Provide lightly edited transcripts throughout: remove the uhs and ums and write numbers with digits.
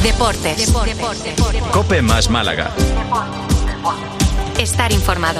Deportes. COPE más Málaga. Estar informado.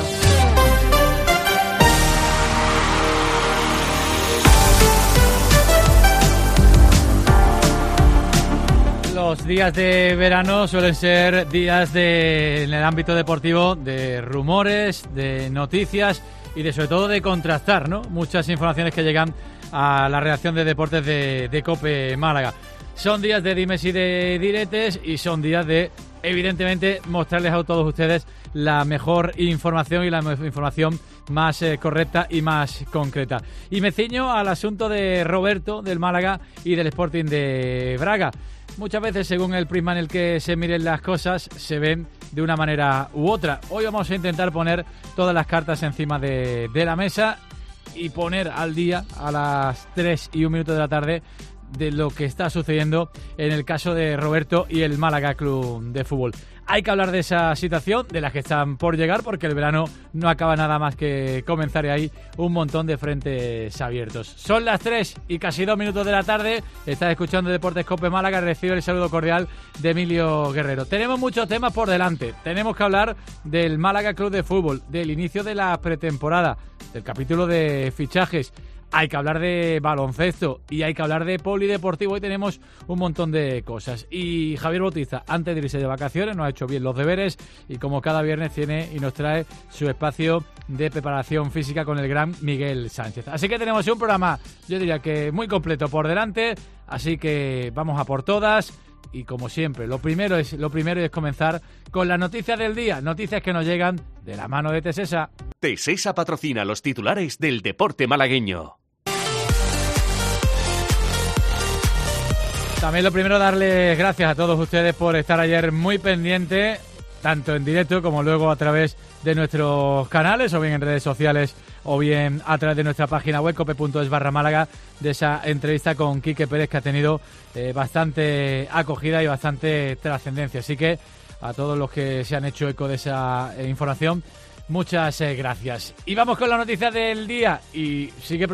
Los días de verano suelen ser días en el ámbito deportivo de rumores, de noticias y sobre todo de contrastar, ¿no? Muchas informaciones que llegan a la redacción de deportes de COPE Málaga. Son días de dimes y de diretes y son días de, evidentemente, mostrarles a todos ustedes la mejor información y la información más correcta y más concreta. Y me ciño al asunto de Roberto, del Málaga y del Sporting de Braga. Muchas veces, según el prisma en el que se miren las cosas, se ven de una manera u otra. Hoy vamos a intentar poner todas las cartas encima de la mesa y poner al día a las 3:01 de la tarde de lo que está sucediendo en el caso de Roberto y el Málaga Club de Fútbol. Hay que hablar de esa situación, de las que están por llegar, porque el verano no acaba nada más que comenzar y hay un montón de frentes abiertos. Son las 3 y casi 2 minutos de la tarde. Estás escuchando Deportes COPE Málaga. Recibe el saludo cordial de Emilio Guerrero. Tenemos muchos temas por delante. Tenemos que hablar del Málaga Club de Fútbol, del inicio de la pretemporada, del capítulo de fichajes. Hay que hablar de baloncesto y hay que hablar de polideportivo. Hoy tenemos un montón de cosas. Y Javier Bautista, antes de irse de vacaciones, nos ha hecho bien los deberes y como cada viernes tiene y nos trae su espacio de preparación física con el gran Miguel Sánchez. Así que tenemos un programa, yo diría que muy completo por delante. Así que vamos a por todas. Y como siempre, lo primero es comenzar con las noticias del día, noticias que nos llegan de la mano de Tesesa. Tesesa patrocina los titulares del deporte malagueño. También lo primero, darles gracias a todos ustedes por estar ayer muy pendientes, tanto en directo como luego a través de nuestros canales, o bien en redes sociales, o bien a través de nuestra página web cope.es/Málaga, de esa entrevista con Quique Pérez que ha tenido bastante acogida y bastante trascendencia. Así que a todos los que se han hecho eco de esa información, muchas gracias. Y vamos con la noticia del día. Y sigue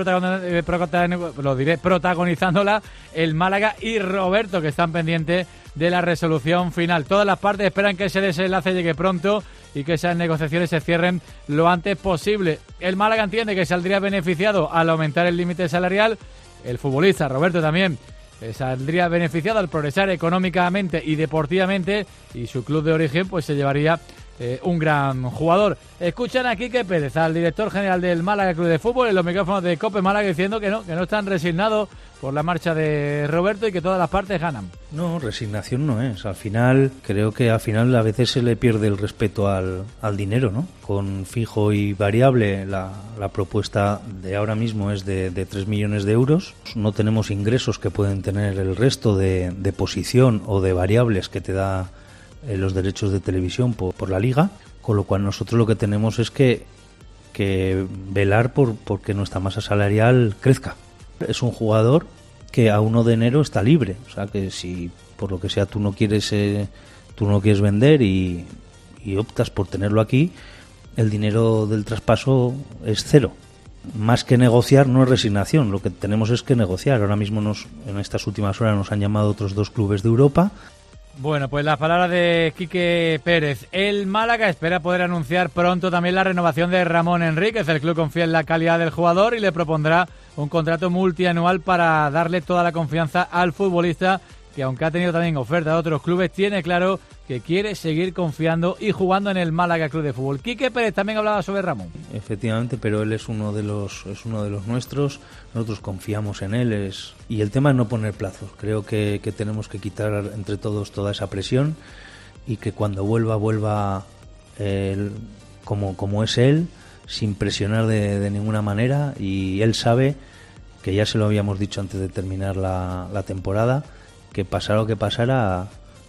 protagonizándola el Málaga y Roberto, que están pendientes de la resolución final. Todas las partes esperan que ese desenlace llegue pronto y que esas negociaciones se cierren lo antes posible. El Málaga entiende que saldría beneficiado al aumentar el límite salarial. El futbolista Roberto también saldría beneficiado al progresar económicamente y deportivamente, y su club de origen pues se llevaría un gran jugador. Escuchan a Quique Pérez, al director general del Málaga Club de Fútbol, en los micrófonos de COPE Málaga, diciendo que no están resignados por la marcha de Roberto y que todas las partes ganan. No, resignación no es. Creo que al final a veces se le pierde el respeto al dinero, ¿no? Con fijo y variable, la propuesta de ahora mismo es de 3 millones de euros. No tenemos ingresos que pueden tener el resto de posición o de variables que te da los derechos de televisión por la Liga, con lo cual nosotros lo que tenemos es que velar porque nuestra masa salarial crezca. Es un jugador que a 1 de enero está libre, o sea que si por lo que sea tú no quieres vender y optas por tenerlo aquí, el dinero del traspaso es cero. Más que negociar no es resignación, lo que tenemos es que negociar. Ahora mismo en estas últimas horas nos han llamado otros 2 clubes de Europa. Bueno, pues las palabras de Quique Pérez. El Málaga espera poder anunciar pronto también la renovación de Ramón Enríquez. El club confía en la calidad del jugador y le propondrá un contrato multianual para darle toda la confianza al futbolista, que aunque ha tenido también oferta de otros clubes, tiene claro que quiere seguir confiando y jugando en el Málaga Club de Fútbol. Quique Pérez también hablaba sobre Ramón. Efectivamente, pero él es uno de los nuestros. Nosotros confiamos en él. Y el tema es no poner plazos. Creo que tenemos que quitar entre todos toda esa presión y que cuando vuelva él, como es él, sin presionar de ninguna manera. Y él sabe, que ya se lo habíamos dicho antes de terminar la temporada, que pasara lo que pasara,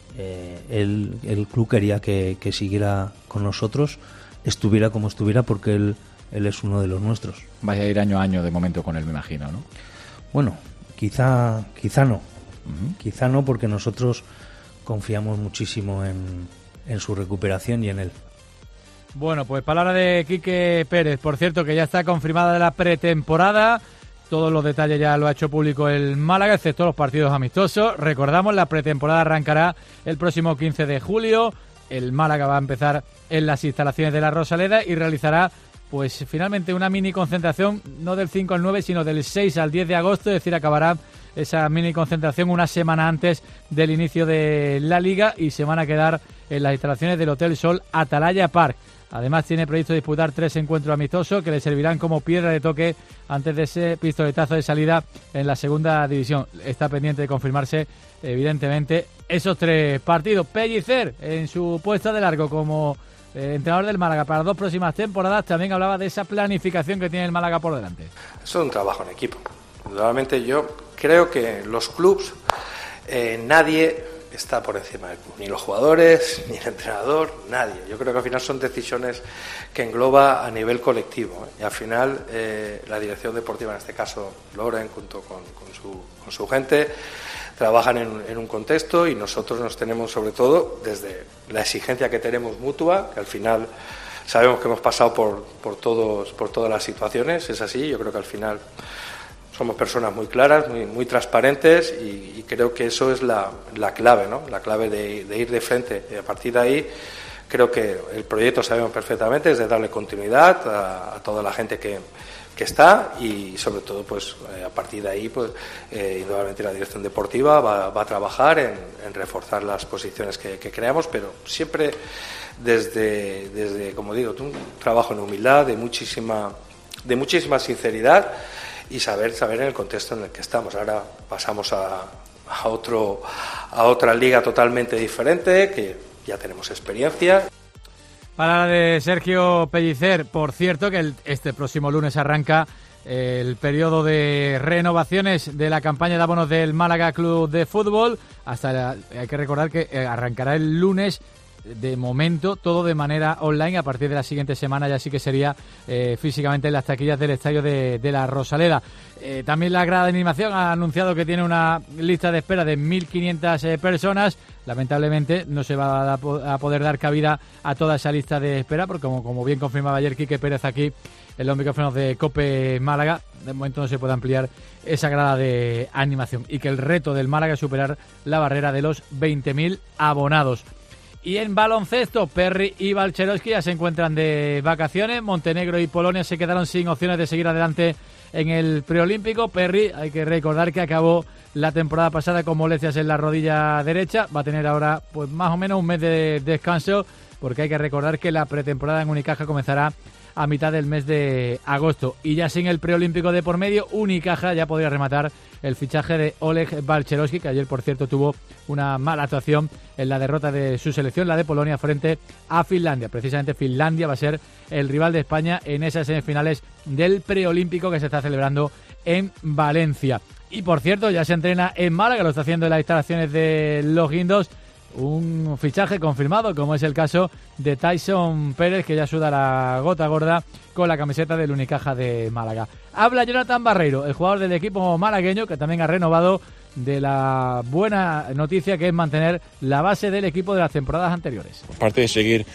el club quería que siguiera con nosotros, estuviera como estuviera, porque él es uno de los nuestros. Vaya a ir año a año de momento con él, me imagino, ¿no? Bueno, quizá no. Uh-huh. Quizá no, porque nosotros confiamos muchísimo en su recuperación y en él. Bueno, pues palabra de Quique Pérez. Por cierto, que ya está confirmada la pretemporada. Todos los detalles ya lo ha hecho público el Málaga, excepto los partidos amistosos. Recordamos, la pretemporada arrancará el próximo 15 de julio. El Málaga va a empezar en las instalaciones de la Rosaleda y realizará pues finalmente una mini concentración, no del 5 al 9, sino del 6 al 10 de agosto, es decir, acabará esa mini concentración una semana antes del inicio de la Liga y se van a quedar en las instalaciones del Hotel Sol Atalaya Park. Además tiene previsto disputar 3 encuentros amistosos que le servirán como piedra de toque antes de ese pistoletazo de salida en la segunda división. Está pendiente de confirmarse, evidentemente, esos 3 partidos. Pellicer, en su puesta de largo como entrenador del Málaga para las 2 próximas temporadas, también hablaba de esa planificación que tiene el Málaga por delante. Eso es un trabajo en equipo. Indudablemente yo creo que los clubs, nadie está por encima del club, ni los jugadores, ni el entrenador, nadie. Yo creo que al final son decisiones que engloba a nivel colectivo, y al final la dirección deportiva, en este caso Loren, junto con su gente, trabajan en un contexto y nosotros nos tenemos, sobre todo, desde la exigencia que tenemos mutua, que al final sabemos que hemos pasado por todas las situaciones, es así. Yo creo que al final somos personas muy claras, muy transparentes y creo que eso es la clave, ¿no? La clave de ir de frente. Y a partir de ahí creo que el proyecto, sabemos perfectamente, es de darle continuidad a toda la gente que está y sobre todo pues a partir de ahí pues indudablemente la dirección deportiva va a trabajar en reforzar las posiciones que creamos, pero siempre desde como digo, un trabajo en humildad, de muchísima sinceridad y saber en el contexto en el que estamos. Ahora pasamos a otra liga totalmente diferente, que ya tenemos experiencia. Palabra de Sergio Pellicer. Por cierto, que este próximo lunes arranca el periodo de renovaciones de la campaña de abonos del Málaga Club de Fútbol. Hay que recordar que arrancará el lunes. De momento, todo de manera online. A partir de la siguiente semana ya sí que sería físicamente en las taquillas del estadio de la Rosaleda. También la grada de animación ha anunciado que tiene una lista de espera de 1.500 personas. Lamentablemente no se va a poder dar cabida a toda esa lista de espera, porque como bien confirmaba ayer Quique Pérez aquí en los micrófonos de COPE Málaga, de momento no se puede ampliar esa grada de animación y que el reto del Málaga es superar la barrera de los 20.000 abonados. Y en baloncesto, Perry y Balcherowski ya se encuentran de vacaciones. Montenegro y Polonia se quedaron sin opciones de seguir adelante en el preolímpico. Perry, hay que recordar que acabó la temporada pasada con molestias en la rodilla derecha. Va a tener ahora pues más o menos un mes de descanso, porque hay que recordar que la pretemporada en Unicaja comenzará a mitad del mes de agosto. Y ya sin el preolímpico de por medio, Unicaja ya podría rematar el fichaje de Oleg Balcherowski, que ayer, por cierto, tuvo una mala actuación en la derrota de su selección, la de Polonia, frente a Finlandia. Precisamente Finlandia va a ser el rival de España en esas semifinales del preolímpico que se está celebrando en Valencia. Y, por cierto, ya se entrena en Málaga, lo está haciendo en las instalaciones de Los Guindos, un fichaje confirmado, como es el caso de Tyson Pérez, que ya suda la gota gorda con la camiseta del Unicaja de Málaga. Habla Jonathan Barreiro, el jugador del equipo malagueño, que también ha renovado, de la buena noticia que es mantener la base del equipo de las temporadas anteriores. Aparte de seguir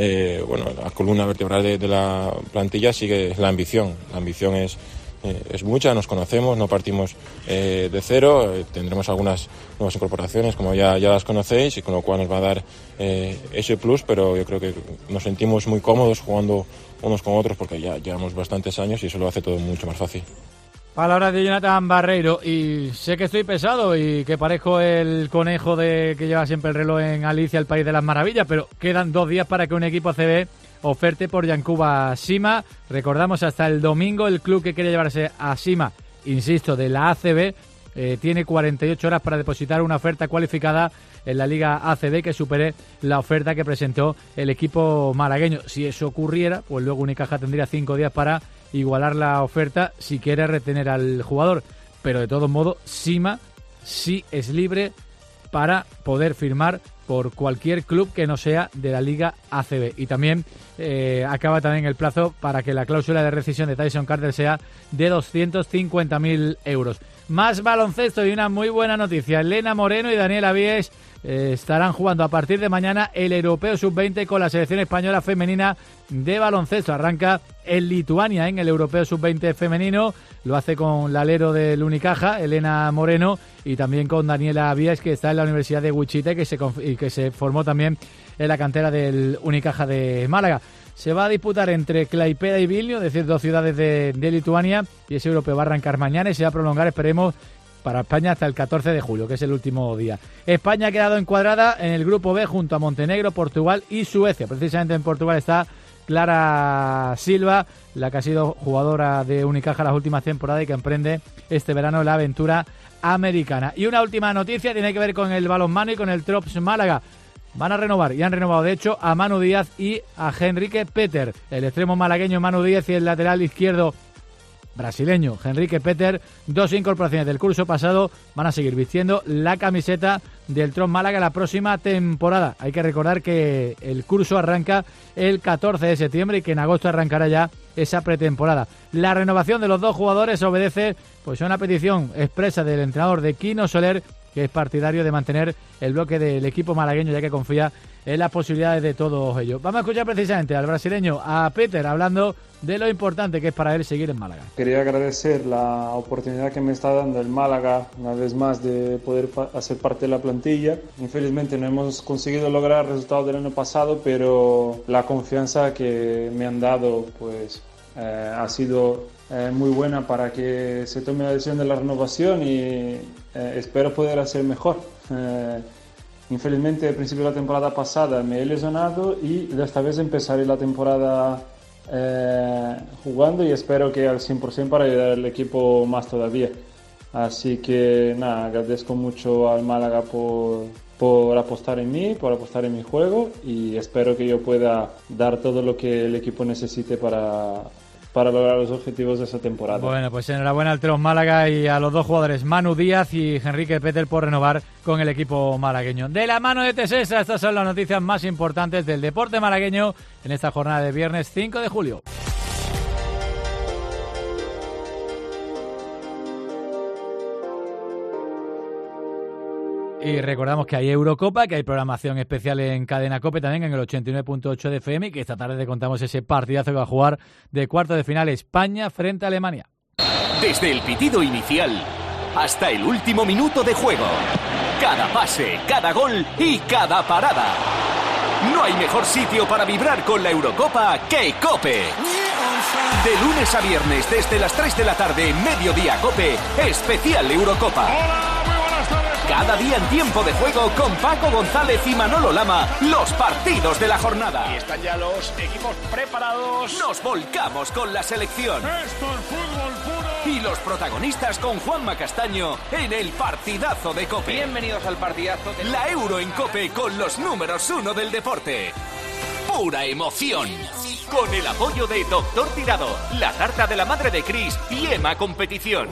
la columna vertebral de la plantilla, sigue la ambición. La ambición es mucha, nos conocemos, no partimos de cero, tendremos algunas nuevas incorporaciones como ya las conocéis, y con lo cual nos va a dar ese plus, pero yo creo que nos sentimos muy cómodos jugando unos con otros porque ya llevamos bastantes años y eso lo hace todo mucho más fácil. Palabras de Jonathan Barreiro. Y sé que estoy pesado y que parezco el conejo que lleva siempre el reloj en Alicia, el País de las Maravillas, pero quedan 2 días para que un equipo ACB oferte por Yankuba Sima. Recordamos, hasta el domingo el club que quiere llevarse a Sima, insisto, de la ACB, tiene 48 horas para depositar una oferta cualificada en la Liga ACB que supere la oferta que presentó el equipo malagueño. Si eso ocurriera, pues luego Unicaja tendría 5 días para igualar la oferta si quiere retener al jugador. Pero de todos modos, Sima sí es libre para poder firmar por cualquier club que no sea de la Liga ACB. Y también acaba también el plazo para que la cláusula de rescisión de Tyson Carter sea de 250.000 euros. Más baloncesto y una muy buena noticia. Elena Moreno y Daniela Vies estarán jugando a partir de mañana el Europeo Sub-20 con la selección española femenina de baloncesto. Arranca en Lituania en el Europeo Sub-20 femenino. Lo hace con la alero del Unicaja, Elena Moreno, y también con Daniela Vies, que está en la Universidad de Wichita y que se formó también en la cantera del Unicaja de Málaga. Se va a disputar entre Klaipėda y Vilnius, es decir, 2 ciudades de Lituania, y ese europeo va a arrancar mañana y se va a prolongar, esperemos, para España hasta el 14 de julio, que es el último día. España ha quedado encuadrada en el grupo B junto a Montenegro, Portugal y Suecia. Precisamente en Portugal está Clara Silva, la que ha sido jugadora de Unicaja las últimas temporadas y que emprende este verano la aventura americana. Y una última noticia tiene que ver con el balonmano y con el Trops Málaga. Van a renovar, y han renovado de hecho a Manu Díaz y a Henrique Peter. El extremo malagueño Manu Díaz y el lateral izquierdo brasileño Henrique Peter, 2 incorporaciones del curso pasado, van a seguir vistiendo la camiseta del Trops Málaga la próxima temporada. Hay que recordar que el curso arranca el 14 de septiembre y que en agosto arrancará ya esa pretemporada. La renovación de los 2 jugadores obedece pues a una petición expresa del entrenador de Quino Soler, que es partidario de mantener el bloque del equipo malagueño, ya que confía en las posibilidades de todos ellos. Vamos a escuchar precisamente al brasileño, a Peter, hablando de lo importante que es para él seguir en Málaga. Quería agradecer la oportunidad que me está dando el Málaga, una vez más, de poder hacer parte de la plantilla. Infelizmente no hemos conseguido lograr el resultado del año pasado, pero la confianza que me han dado pues ha sido muy buena para que se tome la decisión de la renovación y espero poder hacer mejor. Infelizmente al principio de la temporada pasada me he lesionado y de esta vez empezaré la temporada jugando y espero que al 100% para ayudar al equipo más todavía. Así que nada, agradezco mucho al Málaga por apostar en mí, por apostar en mi juego y espero que yo pueda dar todo lo que el equipo necesite para lograr los objetivos de esta temporada. Bueno, pues enhorabuena al Trops Málaga y a los 2 jugadores, Manu Díaz y Henrique Peter, por renovar con el equipo malagueño. De la mano de Tesesa, estas son las noticias más importantes del deporte malagueño en esta jornada de viernes 5 de julio. Y recordamos que hay Eurocopa, que hay programación especial en Cadena COPE también en el 89.8 de FM y que esta tarde te contamos ese partidazo que va a jugar de cuarto de final España frente a Alemania. Desde el pitido inicial hasta el último minuto de juego. Cada pase, cada gol y cada parada. No hay mejor sitio para vibrar con la Eurocopa que COPE. De lunes a viernes desde las 3 de la tarde, Mediodía COPE, especial Eurocopa. Cada día en tiempo de juego con Paco González y Manolo Lama, los partidos de la jornada. Y están ya los equipos preparados. Nos volcamos con la selección. Esto es fútbol puro. Y los protagonistas con Juanma Castaño en el partidazo de COPE. Bienvenidos al partidazo de la Euro en COPE con los números 1 del deporte. Pura emoción. Con el apoyo de Doctor Tirado, la tarta de la madre de Cris y EMA Competición.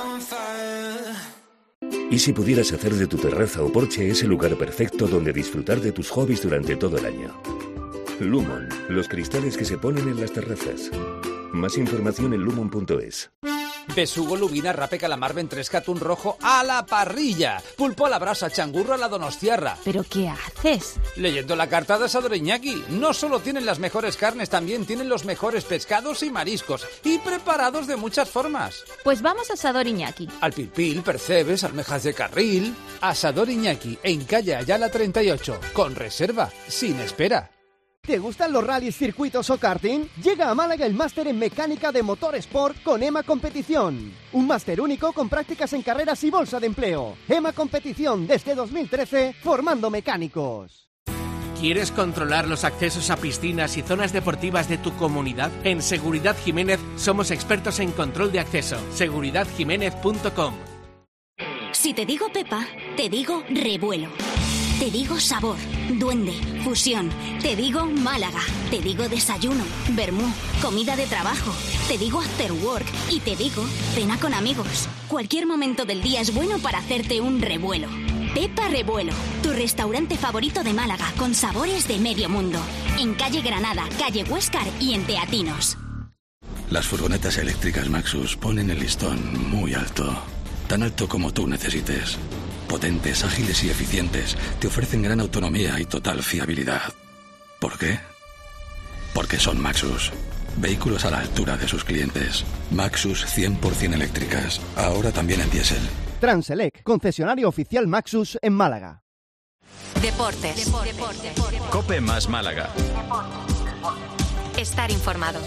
¿Y si pudieras hacer de tu terraza o porche ese lugar perfecto donde disfrutar de tus hobbies durante todo el año? Lumon, los cristales que se ponen en las terrazas. Más información en lumon.es. Besugo, lubina, rape, calamar, ventresca, atún rojo a la parrilla. Pulpo a la brasa, changurro a la donostiarra. ¿Pero qué haces? Leyendo la carta de Asador Iñaki. No solo tienen las mejores carnes, también tienen los mejores pescados y mariscos. Y preparados de muchas formas. Pues vamos a Asador Iñaki. Al pilpil, percebes, almejas de carril. Asador Iñaki, en calle Ayala 38. Con reserva, sin espera. ¿Te gustan los rallies, circuitos o karting? Llega a Málaga el máster en mecánica de motor sport con EMA Competición. Un máster único con prácticas en carreras y bolsa de empleo. EMA Competición desde 2013, formando mecánicos. ¿Quieres controlar los accesos a piscinas y zonas deportivas de tu comunidad? En Seguridad Jiménez somos expertos en control de acceso. seguridadjiménez.com. Si te digo Pepa, te digo revuelo. Te digo sabor, duende, fusión. Te digo Málaga. Te digo desayuno, vermú, comida de trabajo. Te digo after work y te digo cena con amigos. Cualquier momento del día es bueno para hacerte un revuelo. Pepa Revuelo, tu restaurante favorito de Málaga con sabores de medio mundo. En calle Granada, calle Huéscar y en Teatinos. Las furgonetas eléctricas Maxus ponen el listón muy alto. tan alto como tú necesites. Potentes, ágiles y eficientes, te ofrecen gran autonomía y total fiabilidad. ¿Por qué? Porque son Maxus. Vehículos a la altura de sus clientes. Maxus 100% eléctricas, ahora también en diésel. Transelec, concesionario oficial Maxus en Málaga. Deportes. Cope más Málaga. Estar informado.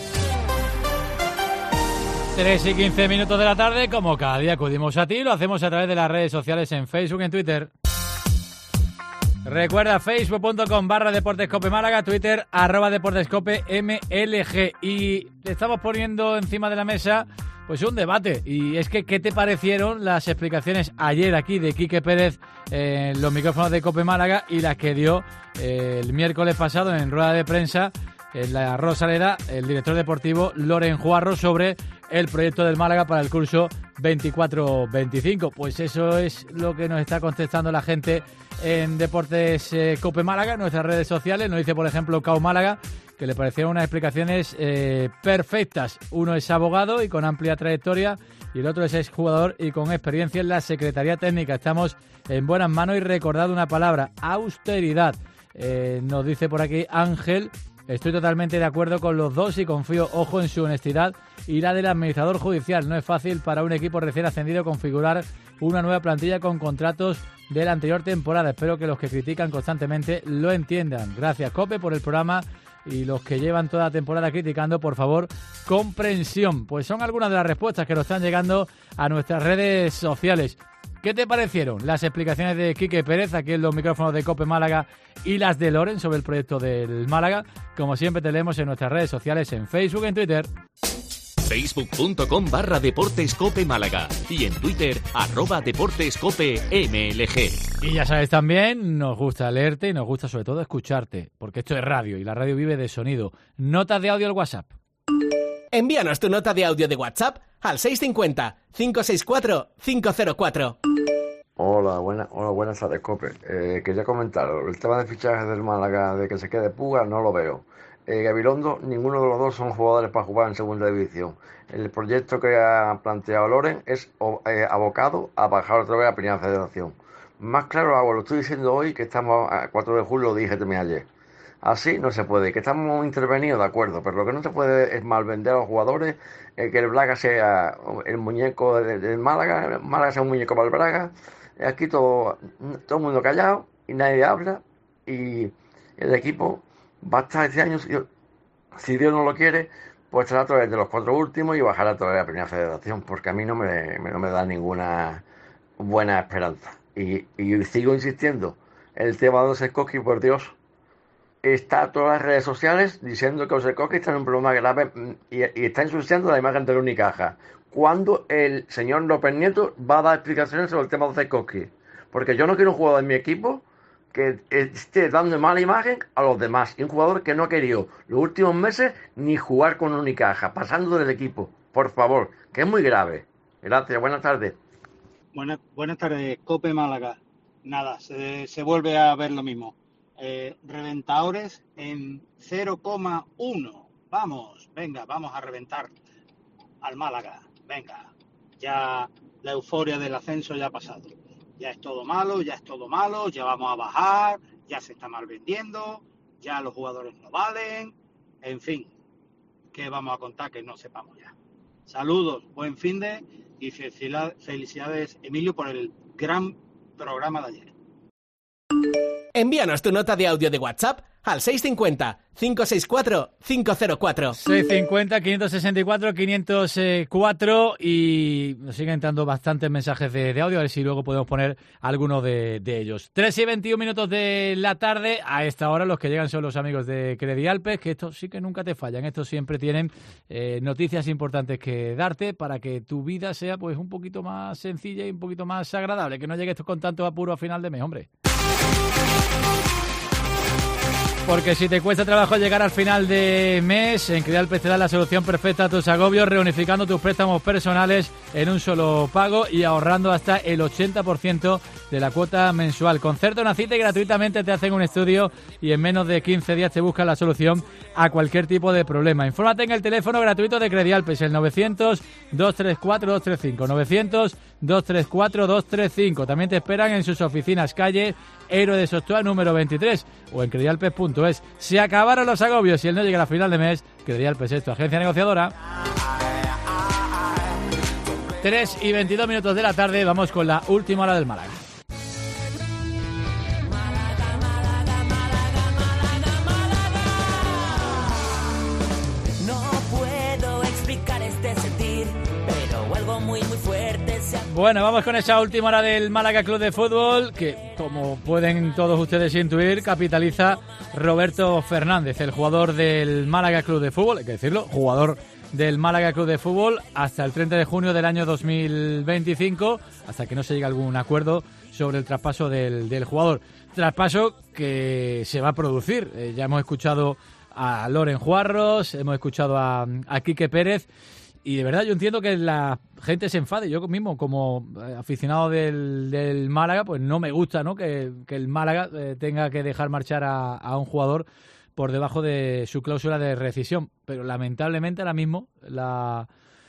3 y 15 minutos de la tarde, como cada día acudimos a ti, lo hacemos a través de las redes sociales en Facebook y en Twitter. Recuerda facebook.com/deportescope Málaga, Twitter @deportescope MLG. Y estamos poniendo encima de la mesa pues un debate, y es que ¿qué te parecieron las explicaciones ayer aquí de Quique Pérez en los micrófonos de Cope Málaga y las que dio el miércoles pasado en rueda de prensa en la Rosaleda el director deportivo Loren Juarro sobre el proyecto del Málaga para el curso 24-25? Pues eso es lo que nos está contestando la gente en Deportes Cope Málaga, en nuestras redes sociales. Nos dice, por ejemplo, Cao Málaga, que le parecieron unas explicaciones perfectas. Uno es abogado y con amplia trayectoria, y el otro es exjugador y con experiencia en la Secretaría Técnica. Estamos en buenas manos, y recordad una palabra: austeridad. Nos dice por aquí Ángel: estoy totalmente de acuerdo con los dos y confío, ojo, en su honestidad y la del administrador judicial. No es fácil para un equipo recién ascendido configurar una nueva plantilla con contratos de la anterior temporada. Espero que los que critican constantemente lo entiendan. Gracias, Cope, por el programa, y los que llevan toda la temporada criticando, por favor, comprensión. Pues son algunas de las respuestas que nos están llegando a nuestras redes sociales. ¿Qué te parecieron las explicaciones de Quique Pérez aquí en los micrófonos de Cope Málaga y las de Loren sobre el proyecto del Málaga? Como siempre, te leemos en nuestras redes sociales, en Facebook y en Twitter. Facebook.com/Deportes Málaga y en Twitter @DeportesCopeMLG. Y ya sabes también, nos gusta leerte y nos gusta sobre todo escucharte, porque esto es radio y la radio vive de sonido. Notas de audio al WhatsApp. Envíanos tu nota de audio de WhatsApp al 650-564-504. Hola, buenas tardes, Cope. Quería comentar el tema de fichajes del Málaga, de que se quede Puga, no lo veo. Gabilondo, ninguno de los dos son jugadores para jugar en segunda división. El proyecto que ha planteado Loren es abocado a bajar otra vez a Primera Federación. Más claro hago, lo estoy diciendo hoy, que estamos a 4 de julio, lo dije también ayer. Así no se puede, que estamos intervenidos, de acuerdo, pero lo que no se puede es malvender a los jugadores, que el Braga sea el muñeco del Málaga, el Málaga sea un muñeco para el Braga. Aquí todo el mundo callado y nadie habla, y el equipo va a estar este año, si Dios no lo quiere, pues estará a través de los 4 últimos y bajará a través de la Primera Federación, porque a mí no me da ninguna buena esperanza. Y sigo insistiendo, el tema de Osekoski, por Dios, está a todas las redes sociales diciendo que Osekoski está en un problema grave y está ensuciando la imagen de la Unicaja. ¿Cuándo el señor López Nieto va a dar explicaciones sobre el tema de Osekoski? Porque yo no quiero un jugador en mi equipo que esté dando mala imagen a los demás, y un jugador que no ha querido los últimos meses ni jugar con Unicaja, pasando del equipo, por favor, que es muy grave. Gracias, buenas tardes. Buenas tardes, Cope Málaga. Nada, se vuelve a ver lo mismo. Reventadores en 0,1. Vamos a reventar al Málaga. Venga, ya la euforia del ascenso ya ha pasado. Ya es todo malo, ya vamos a bajar, ya se está mal vendiendo, ya los jugadores no valen, en fin, ¿qué vamos a contar que no sepamos ya? Saludos, buen finde y felicidades, Emilio, por el gran programa de ayer. Envíanos tu nota de audio de WhatsApp al 650-564-504. 650-564-504, y nos siguen entrando bastantes mensajes de audio, a ver si luego podemos poner alguno de ellos. 3 y 21 minutos de la tarde. A esta hora los que llegan son los amigos de Credialpes, que estos sí que nunca te fallan. Estos siempre tienen noticias importantes que darte para que tu vida sea pues un poquito más sencilla y un poquito más agradable, que no llegues con tanto apuro a final de mes, hombre. Porque si te cuesta trabajo llegar al final de mes, en Credialpes te da la solución perfecta a tus agobios, reunificando tus préstamos personales en un solo pago y ahorrando hasta el 80% de la cuota mensual. Concerta una cita y gratuitamente te hacen un estudio, y en menos de 15 días te buscan la solución a cualquier tipo de problema. Infórmate en el teléfono gratuito de Credialpes, el 900-234-235, 234-235. También te esperan en sus oficinas, calle Héroe de Sostoa número 23 o en credialpes.es. Se acabaron los agobios y el no llega a la final de mes. Credialpes es tu agencia negociadora. 3:22 de la tarde, vamos con la última hora del Málaga. Bueno, vamos con esa última hora del Málaga Club de Fútbol, que como pueden todos ustedes intuir, capitaliza Roberto Fernández, el jugador del Málaga Club de Fútbol, hay que decirlo, jugador del Málaga Club de Fútbol hasta el 30 de junio del año 2025, hasta que no se llegue a algún acuerdo sobre el traspaso del jugador. Traspaso que se va a producir. Ya hemos escuchado a Loren Juarros, hemos escuchado a Quique Pérez. Y de verdad yo entiendo que la gente se enfade. Yo mismo, como aficionado del Málaga, pues no me gusta, ¿no? que el Málaga tenga que dejar marchar a un jugador por debajo de su cláusula de rescisión. Pero lamentablemente ahora mismo la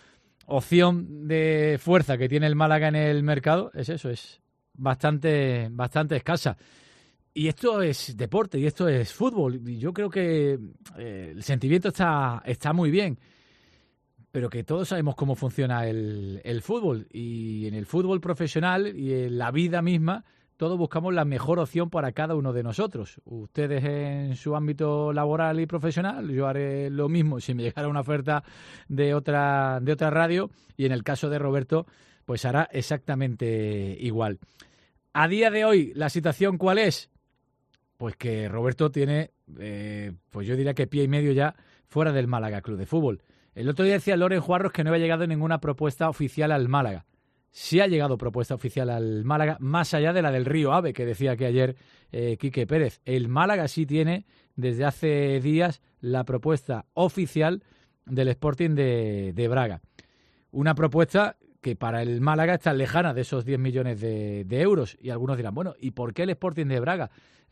opción de fuerza que tiene el Málaga en el mercado es eso, es bastante escasa. Y esto es deporte y esto es fútbol. Y yo creo que el sentimiento está muy bien. Pero que todos sabemos cómo funciona el fútbol. Y en el fútbol profesional y en la vida misma, todos buscamos la mejor opción para cada uno de nosotros. Ustedes en su ámbito laboral y profesional, yo haré lo mismo si me llegara una oferta de otra radio. Y en el caso de Roberto, pues hará exactamente igual. A día de hoy, ¿la situación cuál es? Pues que Roberto tiene, pues yo diría que pie y medio ya fuera del Málaga Club de Fútbol. El otro día decía Loren Juarros que no había llegado ninguna propuesta oficial al Málaga. Sí ha llegado propuesta oficial al Málaga, más allá de la del Río Ave, que decía que ayer Quique Pérez. El Málaga sí tiene desde hace días la propuesta oficial del Sporting de Braga. Una propuesta que para el Málaga está lejana de esos 10 millones de euros. Y algunos dirán, bueno, ¿y por qué el Sporting de Braga?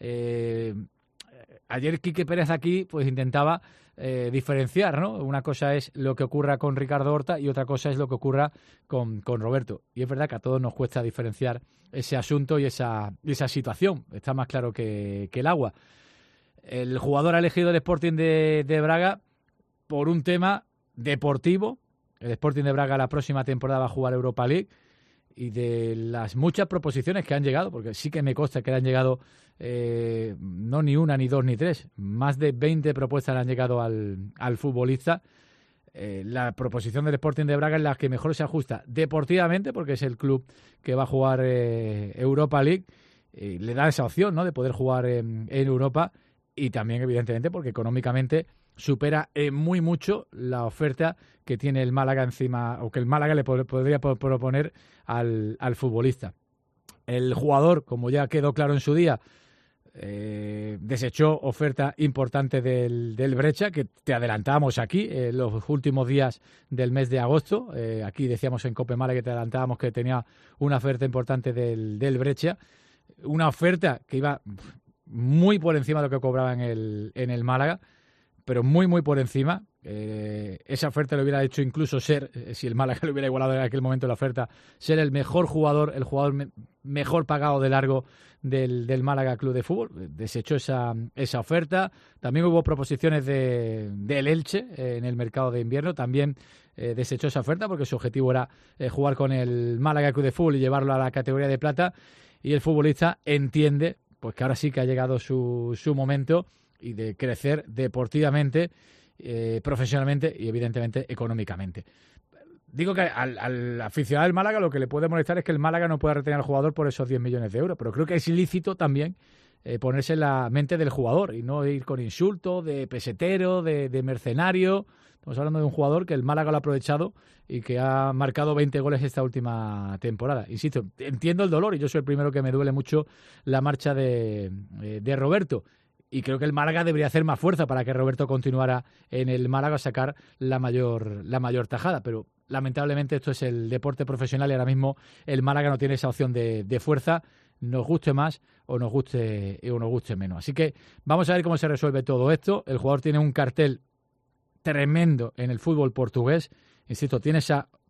Ayer Quique Pérez aquí pues intentaba diferenciar, ¿no? Una cosa es lo que ocurra con Ricardo Horta y otra cosa es lo que ocurra con Roberto. Y es verdad que a todos nos cuesta diferenciar ese asunto y esa situación. Está más claro que el agua. El jugador ha elegido el Sporting de Braga por un tema deportivo. El Sporting de Braga la próxima temporada va a jugar Europa League. Y de las muchas proposiciones que han llegado, porque sí que me consta que le han llegado no ni una, ni dos, ni tres, más de 20 propuestas le han llegado al futbolista. La proposición del Sporting de Braga es la que mejor se ajusta deportivamente, porque es el club que va a jugar Europa League, le da esa opción, ¿no?, de poder jugar en Europa, y también evidentemente porque económicamente supera muy mucho la oferta que tiene el Málaga encima, o que el Málaga le podría proponer al futbolista. El jugador, como ya quedó claro en su día, desechó oferta importante del Breccia, que te adelantábamos aquí en los últimos días del mes de agosto. Aquí decíamos en Cope Málaga que te adelantábamos que tenía una oferta importante del Breccia, una oferta que iba muy por encima de lo que cobraba en el Málaga, pero muy por encima. Esa oferta le hubiera hecho incluso ser, si el Málaga le hubiera igualado en aquel momento la oferta, ser el mejor jugador, el jugador mejor pagado de largo del Málaga Club de Fútbol. Desechó esa oferta. También hubo proposiciones del Elche en el mercado de invierno. También desechó esa oferta porque su objetivo era jugar con el Málaga Club de Fútbol y llevarlo a la categoría de plata. Y el futbolista entiende pues que ahora sí que ha llegado su momento y de crecer deportivamente, profesionalmente y evidentemente económicamente. Digo que al aficionado del Málaga lo que le puede molestar es que el Málaga no pueda retener al jugador por esos 10 millones de euros, pero creo que es ilícito también ponerse en la mente del jugador y no ir con insultos de pesetero, de mercenario. Estamos hablando de un jugador que el Málaga lo ha aprovechado y que ha marcado 20 goles esta última temporada. Insisto, entiendo el dolor y yo soy el primero que me duele mucho la marcha de Roberto. Y creo que el Málaga debería hacer más fuerza para que Roberto continuara en el Málaga a sacar la mayor tajada. Pero lamentablemente esto es el deporte profesional y ahora mismo el Málaga no tiene esa opción de fuerza, nos guste más o nos guste menos. Así que vamos a ver cómo se resuelve todo esto. El jugador tiene un cartel tremendo en el fútbol portugués. Insisto, tiene esa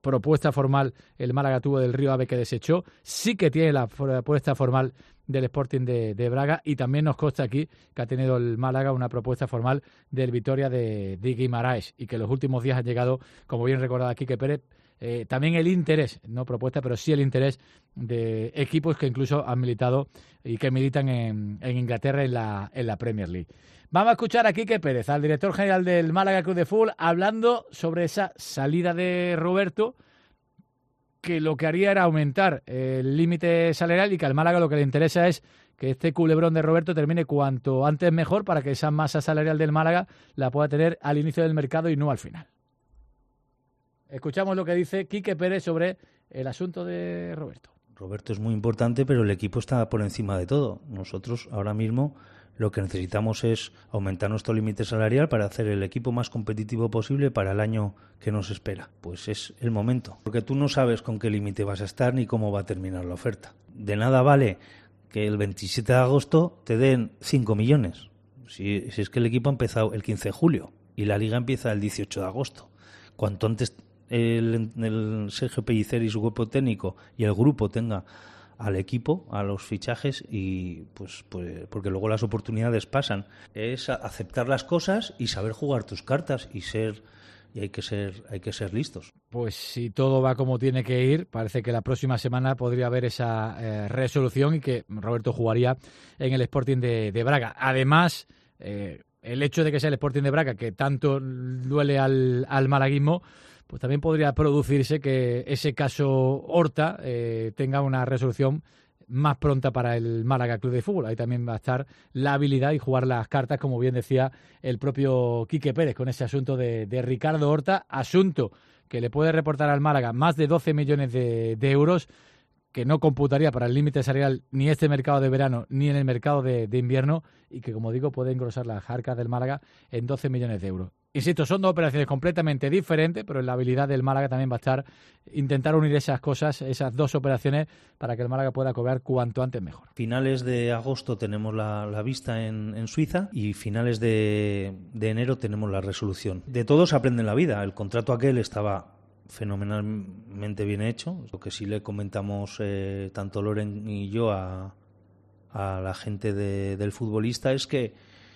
propuesta formal el Málaga tuvo del Río Ave que desechó, sí que tiene la propuesta formal del Sporting de Braga, y también nos consta aquí que ha tenido el Málaga una propuesta formal del Vitoria de Guimaraes, y que en los últimos días ha llegado, como bien recordaba Quique Pérez, también el interés, no propuesta, pero sí el interés de equipos que incluso han militado y que militan en Inglaterra en la Premier League. Vamos a escuchar a Quique Pérez, al director general del Málaga Club de Fútbol, hablando sobre esa salida de Roberto, que lo que haría era aumentar el límite salarial, y que al Málaga lo que le interesa es que este culebrón de Roberto termine cuanto antes mejor, para que esa masa salarial del Málaga la pueda tener al inicio del mercado y no al final. Escuchamos lo que dice Quique Pérez sobre el asunto de Roberto. Roberto es muy importante, pero el equipo está por encima de todo. Nosotros ahora mismo lo que necesitamos es aumentar nuestro límite salarial para hacer el equipo más competitivo posible para el año que nos espera. Pues es el momento, porque tú no sabes con qué límite vas a estar ni cómo va a terminar la oferta. De nada vale que el 27 de agosto te den 5 millones, si es que el equipo ha empezado el 15 de julio y la liga empieza el 18 de agosto. Cuanto antes el Sergio Pellicer y su cuerpo técnico y el grupo tenga al equipo, a los fichajes, y pues porque luego las oportunidades pasan, es aceptar las cosas y saber jugar tus cartas y hay que ser listos. Pues si todo va como tiene que ir, parece que la próxima semana podría haber esa resolución y que Roberto jugaría en el Sporting de Braga. Además, el hecho de que sea el Sporting de Braga, que tanto duele al malaguismo, pues también podría producirse que ese caso Horta tenga una resolución más pronta para el Málaga Club de Fútbol. Ahí también va a estar la habilidad y jugar las cartas, como bien decía el propio Quique Pérez, con ese asunto de Ricardo Horta, asunto que le puede reportar al Málaga más de 12 millones de euros, que no computaría para el límite salarial ni este mercado de verano ni en el mercado de invierno, y que, como digo, puede engrosar las arcas del Málaga en 12 millones de euros. Insisto, son dos operaciones completamente diferentes, pero en la habilidad del Málaga también va a estar intentar unir esas cosas, esas dos operaciones, para que el Málaga pueda cobrar cuanto antes mejor. Finales de agosto tenemos la vista en Suiza, y finales de enero tenemos la resolución. De todo se aprende en la vida. El contrato aquel estaba fenomenalmente bien hecho. Lo que sí le comentamos tanto Loren y yo a la gente del futbolista es que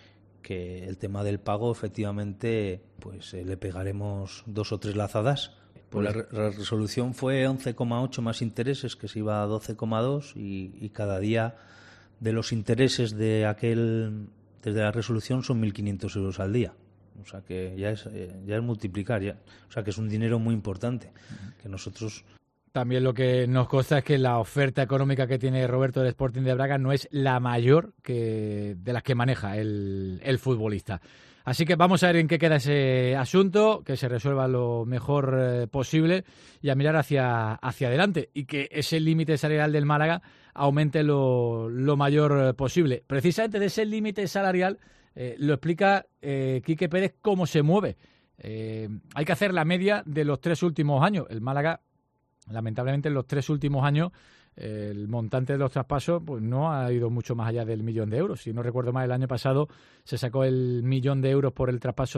el tema del pago, efectivamente, pues le pegaremos 2 o 3 lazadas. Pues la resolución fue 11,8 más intereses, que se iba a 12,2, y cada día de los intereses desde la resolución son 1.500 euros al día. O sea que ya es multiplicar, o sea que es un dinero muy importante que nosotros. También lo que nos consta es que la oferta económica que tiene Roberto del Sporting de Braga no es la mayor de las que maneja el futbolista. Así que vamos a ver en qué queda ese asunto, que se resuelva lo mejor posible, y a mirar hacia adelante, y que ese límite salarial del Málaga aumente lo mayor posible. Precisamente de ese límite salarial lo explica Quique Pérez cómo se mueve. Hay que hacer la media de los 3 últimos años. El Málaga, lamentablemente, en los 3 últimos años el montante de los traspasos pues no ha ido mucho más allá del 1.000.000 de euros. Si no recuerdo mal, el año pasado se sacó el 1.000.000 de euros por el traspaso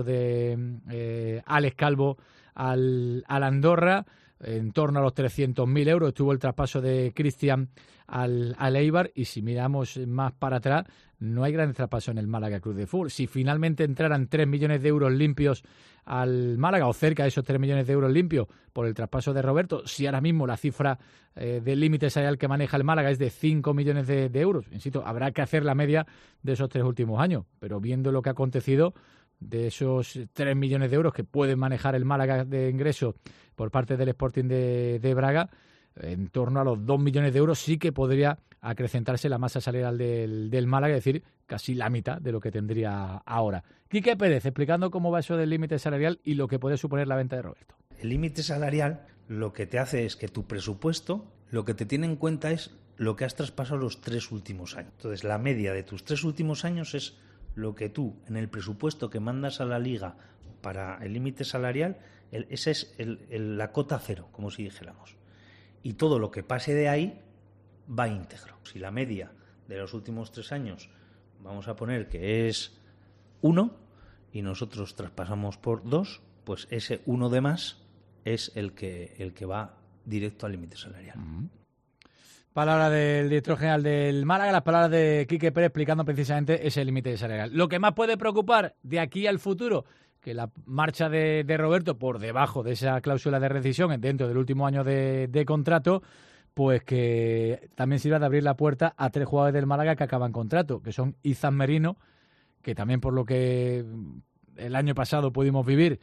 de Alex Calvo al Andorra. En torno a los 300.000 euros estuvo el traspaso de Cristian al Eibar, y si miramos más para atrás, no hay grandes traspasos en el Málaga Club de Fútbol. Si finalmente entraran 3 millones de euros limpios al Málaga, o cerca de esos 3 millones de euros limpios por el traspaso de Roberto, si ahora mismo la cifra del límite salarial que maneja el Málaga es de 5 millones de euros, insisto, habrá que hacer la media de esos 3 últimos años, pero viendo lo que ha acontecido, de esos 3 millones de euros que puede manejar el Málaga de ingresos por parte del Sporting de Braga, en torno a los 2 millones de euros sí que podría acrecentarse la masa salarial del Málaga, es decir, casi la mitad de lo que tendría ahora. Quique Pérez explicando cómo va eso del límite salarial y lo que puede suponer la venta de Roberto. El límite salarial lo que te hace es que tu presupuesto, lo que te tiene en cuenta es lo que has traspasado los 3 últimos años. Entonces, la media de tus 3 últimos años es lo que tú, en el presupuesto que mandas a la Liga para el límite salarial, esa es la cota cero, como si dijéramos. Y todo lo que pase de ahí va íntegro. Si la media de los últimos 3 años, vamos a poner que es 1, y nosotros traspasamos por 2, pues ese 1 de más es el que va directo al límite salarial. Palabra del director general del Málaga, las palabras de Quique Pérez explicando precisamente ese límite salarial. Lo que más puede preocupar de aquí al futuro, que la marcha de Roberto por debajo de esa cláusula de rescisión dentro del último año de contrato, pues que también sirva de abrir la puerta a 3 jugadores del Málaga que acaban contrato, que son Izan Merino, que también por lo que el año pasado pudimos vivir,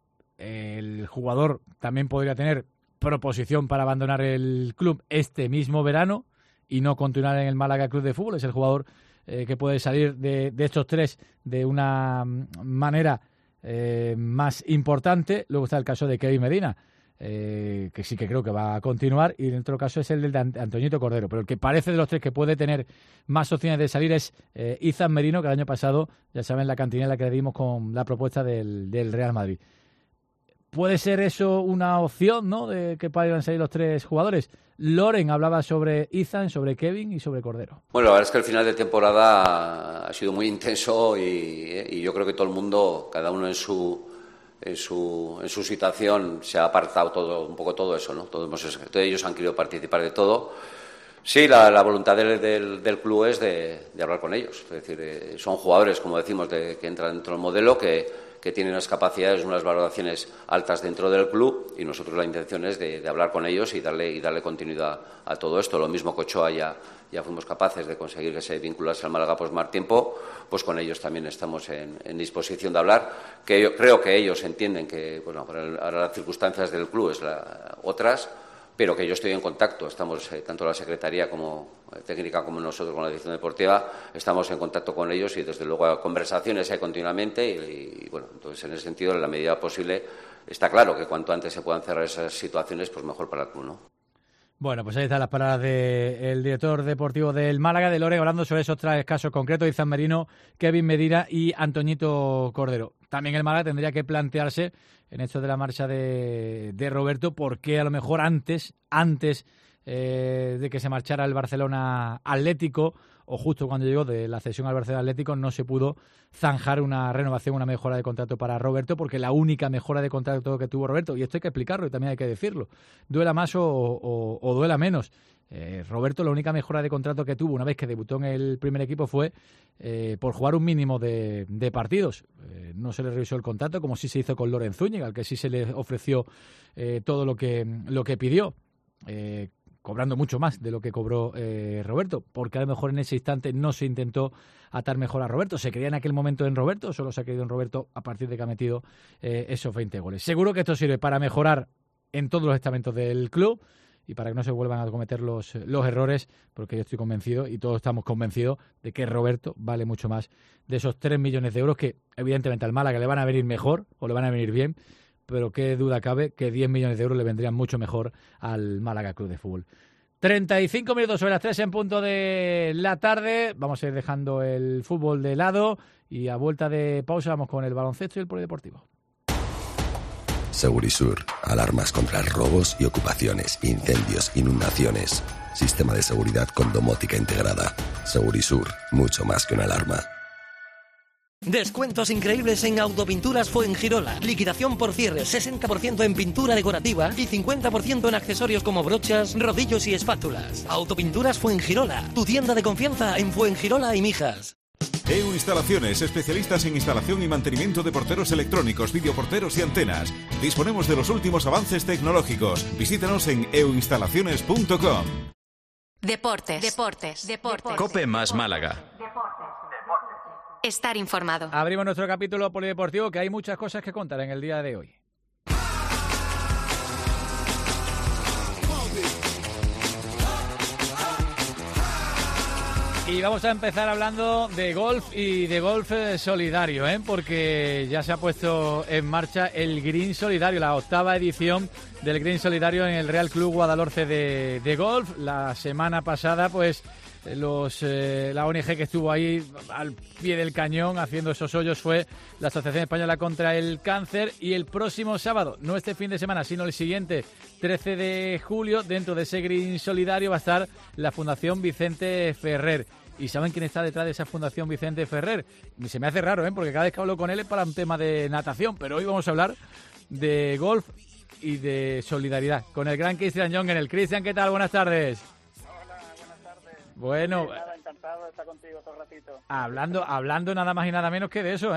el jugador también podría tener proposición para abandonar el club este mismo verano y no continuar en el Málaga Club de Fútbol. Es el jugador que puede salir de estos 3 de una manera más importante. Luego está el caso de Kevin Medina, que sí que creo que va a continuar, y en otro caso es el de Antoñito Cordero, pero el que parece de los 3 que puede tener más opciones de salir es Izan Merino, que el año pasado, ya saben, la cantinela que le dimos con la propuesta del Real Madrid. ¿Puede ser eso una opción, ¿no?, de que puedan salir los 3 jugadores? Loren hablaba sobre Izan, sobre Kevin y sobre Cordero. Bueno, la verdad es que el final de temporada ha sido muy intenso y yo creo que todo el mundo, cada uno en su situación, se ha apartado un poco todo eso, ¿no? Todos ellos han querido participar de todo. Sí, la voluntad del club es de hablar con ellos. Es decir, son jugadores, como decimos, que entran dentro del modelo, que tienen unas capacidades, unas valoraciones altas dentro del club, y nosotros la intención es de hablar con ellos y darle continuidad a todo esto. Lo mismo que Ochoa ya fuimos capaces de conseguir que se vinculase al Málaga por más tiempo, pues con ellos también estamos en disposición de hablar, que yo creo que ellos entienden que, bueno, ahora las circunstancias del club es otras, pero que yo estoy en contacto. Estamos, tanto la Secretaría como técnica como nosotros con la dirección deportiva, estamos en contacto con ellos, y desde luego conversaciones hay continuamente y bueno, entonces en ese sentido, en la medida posible, está claro que cuanto antes se puedan cerrar esas situaciones, pues mejor para el club, ¿no? Bueno, pues ahí están las palabras del director deportivo del Málaga, de Loren, hablando sobre esos 3 casos concretos: Izan Merino, Kevin Medina y Antoñito Cordero. También el Málaga tendría que plantearse, en esto de la marcha de Roberto, por qué a lo mejor antes de que se marchara el Barcelona Atlético, o justo cuando llegó de la cesión al Barcelona Atlético, no se pudo zanjar una renovación, una mejora de contrato para Roberto, porque la única mejora de contrato que tuvo Roberto, y esto hay que explicarlo y también hay que decirlo, duela más o duela menos, Roberto, la única mejora de contrato que tuvo una vez que debutó en el primer equipo fue por jugar un mínimo de partidos. No se le revisó el contrato, como sí se hizo con Loren Zúñiga, al que sí se le ofreció todo lo que pidió, cobrando mucho más de lo que cobró Roberto, porque a lo mejor en ese instante no se intentó atar mejor a Roberto. Se creía en aquel momento en Roberto, solo se ha creído en Roberto a partir de que ha metido esos 20 goles. Seguro que esto sirve para mejorar en todos los estamentos del club y para que no se vuelvan a cometer los errores, porque yo estoy convencido, y todos estamos convencidos, de que Roberto vale mucho más de esos 3 millones de euros que evidentemente al Málaga le van a venir mejor o le van a venir bien, pero qué duda cabe que 10 millones de euros le vendrían mucho mejor al Málaga Club de Fútbol. 35 minutos sobre las 3 en punto de la tarde. Vamos a ir dejando el fútbol de lado y a vuelta de pausa vamos con el baloncesto y el polideportivo. Segurisur, alarmas contra robos y ocupaciones, incendios, inundaciones. Sistema de seguridad con domótica integrada. Segurisur, mucho más que una alarma. Descuentos increíbles en Autopinturas Fuengirola. Liquidación por cierre, 60% en pintura decorativa y 50% en accesorios como brochas, rodillos y espátulas. Autopinturas Fuengirola, tu tienda de confianza en Fuengirola y Mijas. EU Instalaciones, especialistas en instalación y mantenimiento de porteros electrónicos, videoporteros y antenas. Disponemos de los últimos avances tecnológicos. Visítanos en euinstalaciones.com. Deportes. Cope más Málaga. Estar informado. Abrimos nuestro capítulo polideportivo, que hay muchas cosas que contar en el día de hoy. Y vamos a empezar hablando de golf y de golf solidario, porque ya se ha puesto en marcha el Green Solidario, la 8ª edición del Green Solidario en el Real Club Guadalhorce de golf. La semana pasada, pues, la ONG que estuvo ahí al pie del cañón haciendo esos hoyos fue la Asociación Española contra el Cáncer, y el próximo sábado, no este fin de semana, sino el siguiente, 13 de julio, dentro de ese Green Solidario va a estar la Fundación Vicente Ferrer. ¿Y saben quién está detrás de esa Fundación Vicente Ferrer? Se me hace raro, porque cada vez que hablo con él es para un tema de natación, pero hoy vamos a hablar de golf y de solidaridad con el gran Cristian Jongel. Cristian, ¿qué tal? Buenas tardes. Hola, buenas tardes. Bueno, nada, encantado de estar contigo todo el ratito. Hablando nada más y nada menos que de eso,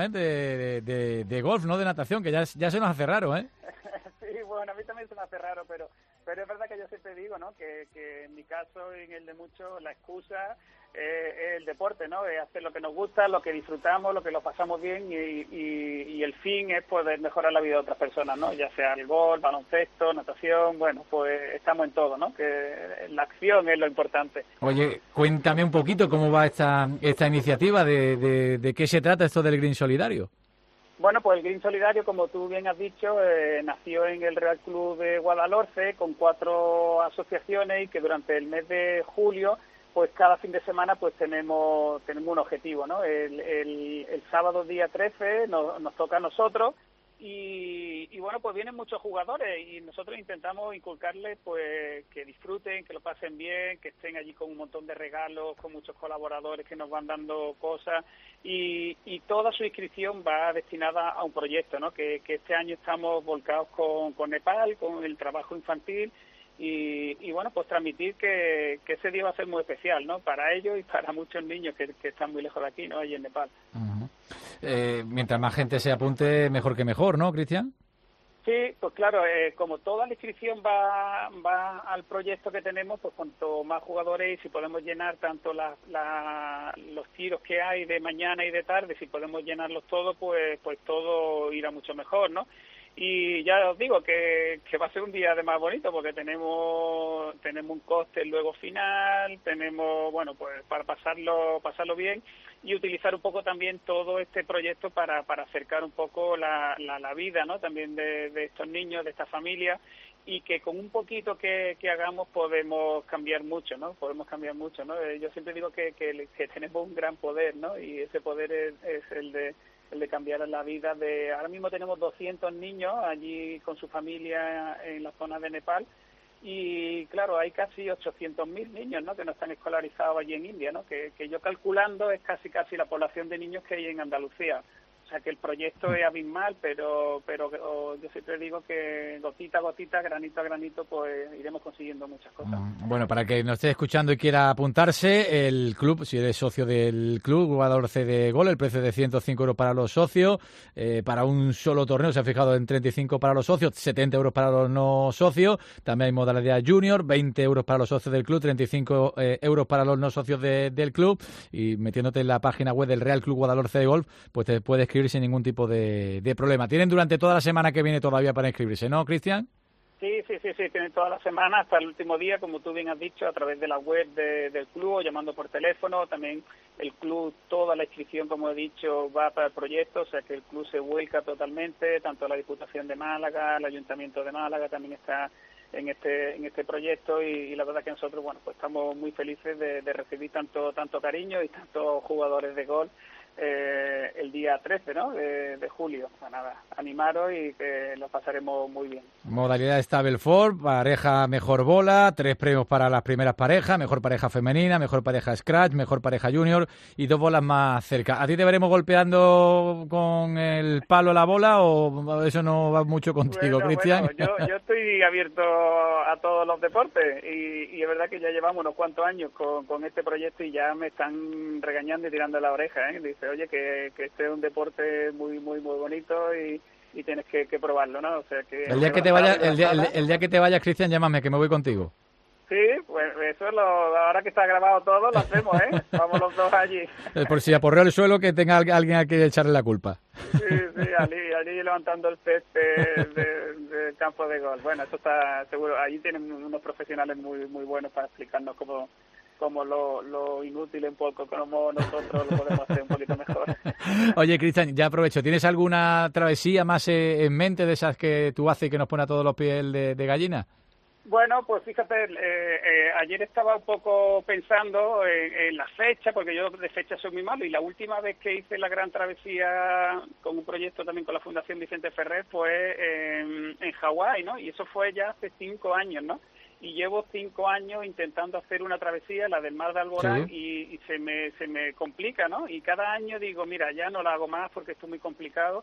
de golf, no de natación, que ya se nos hace raro, ¿eh? Sí, bueno, a mí también se me hace raro, pero es verdad que yo siempre digo, ¿no? Que en mi caso y en el de muchos, la excusa es el deporte, ¿no? Es hacer lo que nos gusta, lo que disfrutamos, lo que lo pasamos bien y el fin es poder mejorar la vida de otras personas, ¿no? Ya sea el golf, baloncesto, natación, bueno, pues estamos en todo, ¿no? Que la acción es lo importante. Oye, cuéntame un poquito cómo va esta iniciativa, de qué se trata esto del Green Solidario. Bueno, pues el Green Solidario, como tú bien has dicho, nació en el Real Club de Guadalhorce con 4 asociaciones y que durante el mes de julio, pues cada fin de semana pues tenemos un objetivo, ¿no? El sábado día 13 nos toca a nosotros y bueno, pues vienen muchos jugadores y nosotros intentamos inculcarles pues que disfruten, que lo pasen bien, que estén allí con un montón de regalos, con muchos colaboradores que nos van dando cosas y toda su inscripción va destinada a un proyecto, ¿no? Que este año estamos volcados con Nepal, con el trabajo infantil y bueno, pues transmitir que ese día va a ser muy especial, ¿no? Para ellos y para muchos niños que están muy lejos de aquí, ¿no? Allí en Nepal. Uh-huh. Mientras más gente se apunte, mejor que mejor, ¿no, Cristian? Sí, pues claro, como toda la inscripción va al proyecto que tenemos, pues cuanto más jugadores y si podemos llenar tanto los tiros que hay de mañana y de tarde, si podemos llenarlos todos, pues todo irá mucho mejor, ¿no? Y ya os digo que va a ser un día además bonito porque tenemos un cóctel luego final, tenemos, bueno, pues para pasarlo bien y utilizar un poco también todo este proyecto para acercar un poco la vida, ¿no? También de estos niños, de esta familia y que con un poquito que hagamos podemos cambiar mucho, ¿no? Podemos cambiar mucho, ¿no? Yo siempre digo que tenemos un gran poder, ¿no? Y ese poder es el de cambiar la vida de... Ahora mismo tenemos 200 niños allí con su familia en la zona de Nepal y claro, hay casi 800.000 niños, ¿no? Que no están escolarizados allí en India, ¿no? Que yo calculando es casi la población de niños que hay en Andalucía. O sea que el proyecto es abismal, pero yo siempre digo que gotita a gotita, granito a granito, pues iremos consiguiendo muchas cosas. Bueno, para que nos esté escuchando y quiera apuntarse, el club, si eres socio del club Guadalhorce de Golf, el precio es de 105 euros para los socios, para un solo torneo se ha fijado en 35 para los socios, 70 euros para los no socios, también hay modalidad junior, 20 euros para los socios del club, 35 euros para los no socios del club, y metiéndote en la página web del Real Club Guadalhorce de Golf, pues te puedes escribir sin ningún tipo de problema. Tienen durante toda la semana que viene todavía para inscribirse, ¿no, Cristian? Sí, tienen toda la semana hasta el último día, como tú bien has dicho, a través de la web del club o llamando por teléfono. También el club, toda la inscripción, como he dicho, va para el proyecto, o sea que el club se vuelca totalmente, tanto la Diputación de Málaga, el Ayuntamiento de Málaga también está en este proyecto y la verdad que nosotros, bueno, pues estamos muy felices de recibir tanto cariño y tantos jugadores de golf el día 13, ¿no? de julio. O sea, nada, animaros y que lo pasaremos muy bien. Modalidad Stableford, pareja mejor bola, 3 premios para las primeras parejas, mejor pareja femenina, mejor pareja scratch, mejor pareja junior y 2 bolas más cerca. ¿A ti te veremos golpeando con el palo la bola o eso no va mucho contigo, Cristian? Bueno, yo estoy abierto a todos los deportes y es verdad que ya llevamos unos cuantos años con este proyecto y ya me están regañando y tirando la oreja, ¿eh? Dice, oye, que este es un deporte muy bonito y tienes que probarlo, ¿no? O sea, que el día que te vayas, Cristian, llámame, que me voy contigo. Sí, pues eso es ahora que está grabado todo, lo hacemos, ¿eh? Vamos los dos allí. Por si aporreo el suelo, que tenga alguien a quien echarle la culpa. Sí, allí levantando el césped del campo de golf. Bueno, eso está seguro. Allí tienen unos profesionales muy buenos para explicarnos cómo lo inútil un poco, como nosotros lo podemos hacer un poquito mejor. Oye, Cristian, ya aprovecho. ¿Tienes alguna travesía más en mente de esas que tú haces y que nos pone a todos los pies de gallina? Bueno, pues fíjate, ayer estaba un poco pensando en la fecha, porque yo de fecha soy muy malo, y la última vez que hice la gran travesía con un proyecto también con la Fundación Vicente Ferrer fue en Hawái, ¿no? Y eso fue ya hace 5 años, ¿no? Y llevo 5 años intentando hacer una travesía, la del Mar de Alborán, sí. y se me complica, ¿no? Y cada año digo, mira, ya no la hago más porque esto es muy complicado.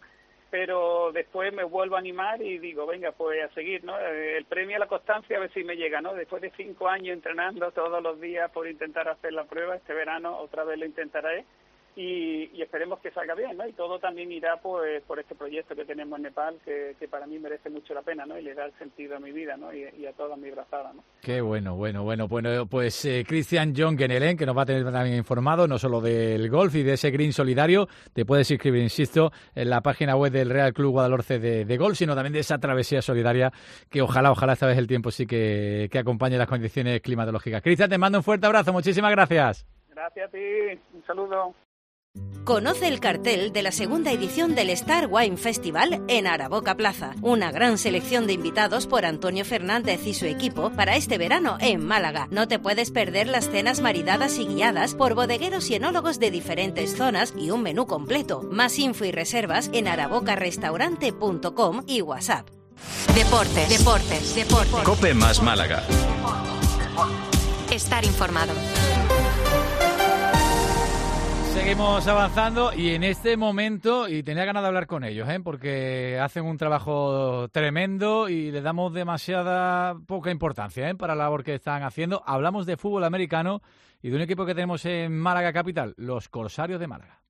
pero después me vuelvo a animar y digo, venga, pues a seguir, ¿no? El premio a la constancia a ver si me llega, ¿no? Después de 5 años entrenando todos los días por intentar hacer la prueba, este verano otra vez lo intentaré y esperemos que salga bien, ¿no? Y todo también irá pues por este proyecto que tenemos en Nepal, que para mí merece mucho la pena, ¿no? Y le da el sentido a mi vida, ¿no? Y a toda mi brazada, ¿no? Qué bueno. Pues Cristian John Guenelén, que nos va a tener también informado, no solo del golf y de ese green solidario, te puedes inscribir, insisto, en la página web del Real Club Guadalhorce de golf, sino también de esa travesía solidaria que ojalá esta vez el tiempo sí que acompañe las condiciones climatológicas. Cristian, te mando un fuerte abrazo, muchísimas gracias. Gracias a ti, un saludo. Conoce el cartel de la segunda edición del Star Wine Festival en Araboca Plaza. Una gran selección de invitados por Antonio Fernández y su equipo para este verano en Málaga. No te puedes perder las cenas maridadas y guiadas por bodegueros y enólogos de diferentes zonas y un menú completo. Más info y reservas en arabocarestaurante.com y WhatsApp. Deportes. COPE más Málaga. Estar informado. Seguimos avanzando y en este momento, y tenía ganas de hablar con ellos, porque hacen un trabajo tremendo y le damos demasiada poca importancia para la labor que están haciendo. Hablamos de fútbol americano y de un equipo que tenemos en Málaga capital, los Corsarios de Málaga.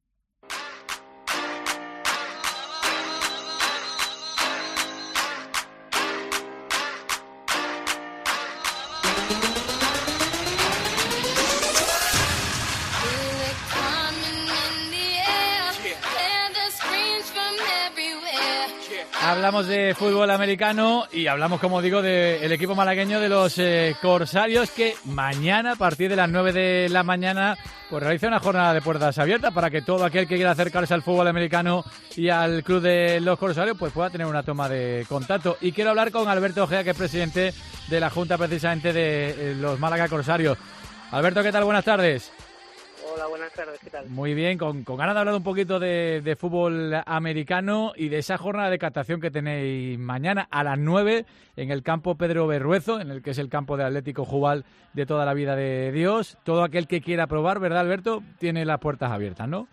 Hablamos de fútbol americano y hablamos, como digo, del equipo malagueño de los Corsarios, que mañana, a partir de las 9 de la mañana, pues realiza una jornada de puertas abiertas para que todo aquel que quiera acercarse al fútbol americano y al club de los Corsarios pues pueda tener una toma de contacto. Y quiero hablar con Alberto Ojea, que es presidente de la Junta precisamente de los Málaga Corsarios. Alberto, ¿qué tal? Buenas tardes. Hola, buenas tardes, ¿qué tal? Muy bien, con ganas de hablar un poquito de fútbol americano y de esa jornada de captación que tenéis mañana a las 9 en el campo Pedro Berruezo, en el que es el campo de Atlético Jubal de toda la vida de Dios. Todo aquel que quiera probar, ¿verdad, Alberto? Tiene las puertas abiertas, ¿no?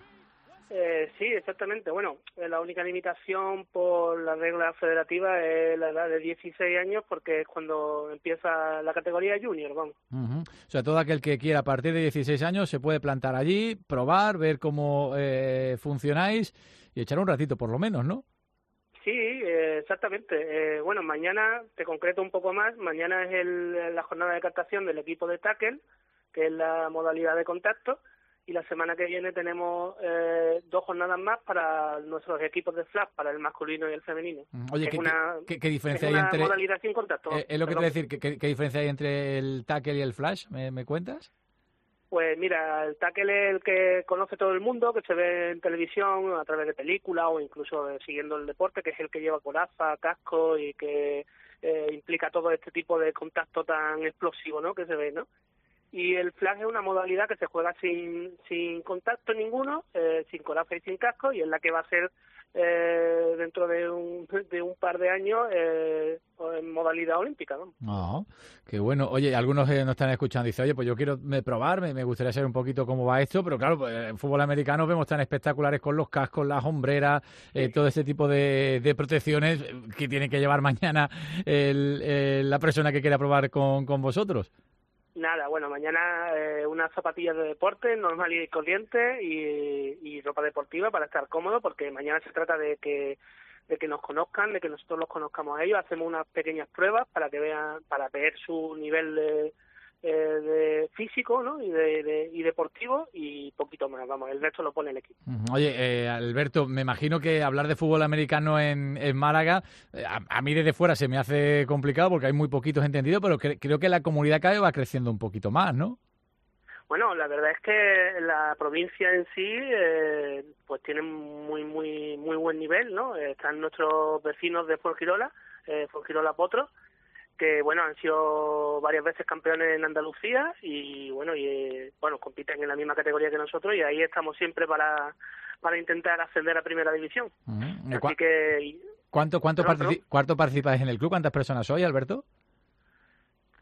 Sí, exactamente. Bueno, la única limitación por la regla federativa es la edad de 16 años, porque es cuando empieza la categoría junior, vamos. Uh-huh. O sea, todo aquel que quiera a partir de 16 años se puede plantar allí, probar, ver cómo funcionáis y echar un ratito por lo menos, ¿no? Sí, exactamente. Bueno, mañana, te concreto un poco más, mañana es la jornada de captación del equipo de tackle, que es la modalidad de contacto, y la semana que viene tenemos 2 jornadas más para nuestros equipos de flag, para el masculino y el femenino. Oye, ¿qué diferencia hay entre...? Es una modalidad sin contacto. Es lo que te voy a decir, ¿qué diferencia hay entre el tackle y el flash? ¿Me cuentas? Pues mira, el tackle es el que conoce todo el mundo, que se ve en televisión, a través de películas o incluso siguiendo el deporte, que es el que lleva coraza, casco y que implica todo este tipo de contacto tan explosivo, ¿no?, que se ve, ¿no? Y el flag es una modalidad que se juega sin contacto ninguno, sin coraza y sin casco, y es la que va a ser dentro de un par de años en modalidad olímpica, ¿no? Oh, qué bueno. Oye, algunos nos están escuchando y dicen, oye, pues yo quiero probar, me gustaría saber un poquito cómo va esto, pero claro, pues, en fútbol americano vemos tan espectaculares con los cascos, las hombreras, todo este tipo de protecciones que tiene que llevar mañana la persona que quiera probar con vosotros. Nada, bueno, mañana unas zapatillas de deporte normal y corriente y ropa deportiva para estar cómodo, porque mañana se trata de que nos conozcan, de que nosotros los conozcamos a ellos. Hacemos unas pequeñas pruebas para que vean, para ver su nivel de físico, ¿no?, y deportivo, y poquito más, vamos, el resto lo pone el equipo. Oye, Alberto, me imagino que hablar de fútbol americano en Málaga, a mí desde fuera se me hace complicado porque hay muy poquitos entendidos, pero creo que la comunidad cada vez va creciendo un poquito más, ¿no? Bueno, la verdad es que la provincia en sí pues tiene muy buen nivel, ¿no? Están nuestros vecinos de Fuengirola, Fuengirola Potros, que bueno, han sido varias veces campeones en Andalucía y bueno, compiten en la misma categoría que nosotros, y ahí estamos siempre para intentar ascender a primera división. Así que ¿Cuánto participáis en el club? ¿Cuántas personas sois, Alberto? Pues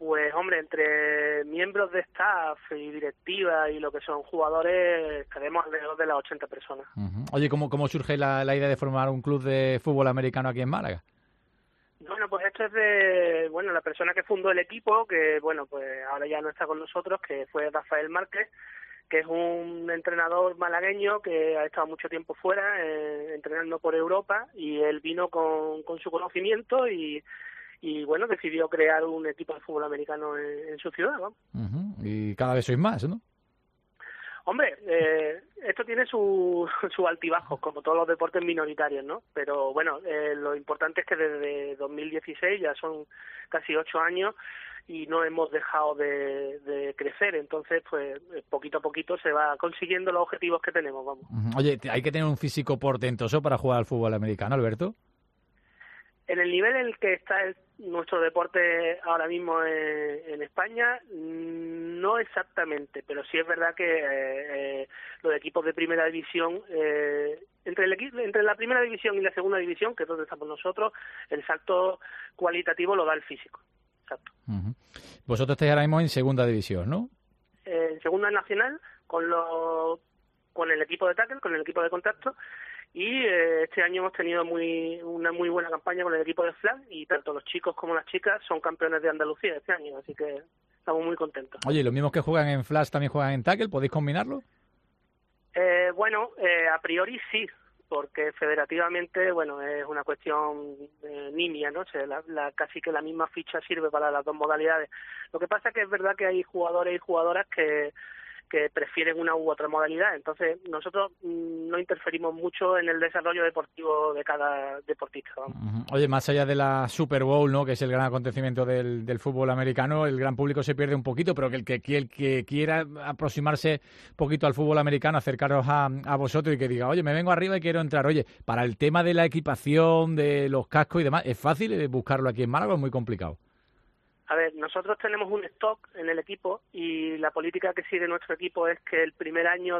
hombre, entre miembros de staff y directiva y lo que son jugadores, estaremos alrededor de las 80 personas. Oye, ¿cómo surge la idea de formar un club de fútbol americano aquí en Málaga? Bueno, pues esto es de, la persona que fundó el equipo, que, pues ahora ya no está con nosotros, que fue Rafael Márquez, que es un entrenador malagueño que ha estado mucho tiempo fuera, entrenando por Europa, y él vino con su conocimiento y decidió crear un equipo de fútbol americano en su ciudad, ¿no? Y cada vez sois más, ¿no? Hombre, esto tiene su altibajos, como todos los deportes minoritarios, ¿no? Pero lo importante es que desde 2016, ya son casi 8 años, y no hemos dejado de crecer. Entonces, pues, poquito a poquito se va consiguiendo los objetivos que tenemos, vamos. Oye, ¿hay que tener un físico portentoso para jugar al fútbol americano, Alberto? En el nivel en el que está nuestro deporte ahora mismo en España, no exactamente, pero sí es verdad que los equipos de primera división, entre la primera división y la segunda división, que es donde estamos nosotros, el salto cualitativo lo da el físico. Exacto. Vosotros estáis ahora mismo en segunda división, ¿no? En segunda nacional, con el equipo de tackle, con el equipo de contacto. Y este año hemos tenido una muy buena campaña con el equipo de flag, y tanto los chicos como las chicas son campeones de Andalucía este año, así que estamos muy contentos. Oye, ¿los mismos que juegan en flash también juegan en tackle? ¿Podéis combinarlo? A priori sí, porque federativamente, es una cuestión nimia, ¿no? O sea, casi que la misma ficha sirve para las dos modalidades. Lo que pasa es que es verdad que hay jugadores y jugadoras que prefieren una u otra modalidad. Entonces, nosotros no interferimos mucho en el desarrollo deportivo de cada deportista. Oye, más allá de la Super Bowl, ¿no?, que es el gran acontecimiento del fútbol americano, el gran público se pierde un poquito, pero que el que quiera aproximarse un poquito al fútbol americano, acercaros a vosotros y que diga, oye, me vengo arriba y quiero entrar. Oye, para el tema de la equipación, de los cascos y demás, ¿es fácil buscarlo aquí en Málaga o es muy complicado? A ver, nosotros tenemos un stock en el equipo, y la política que sigue nuestro equipo es que el primer año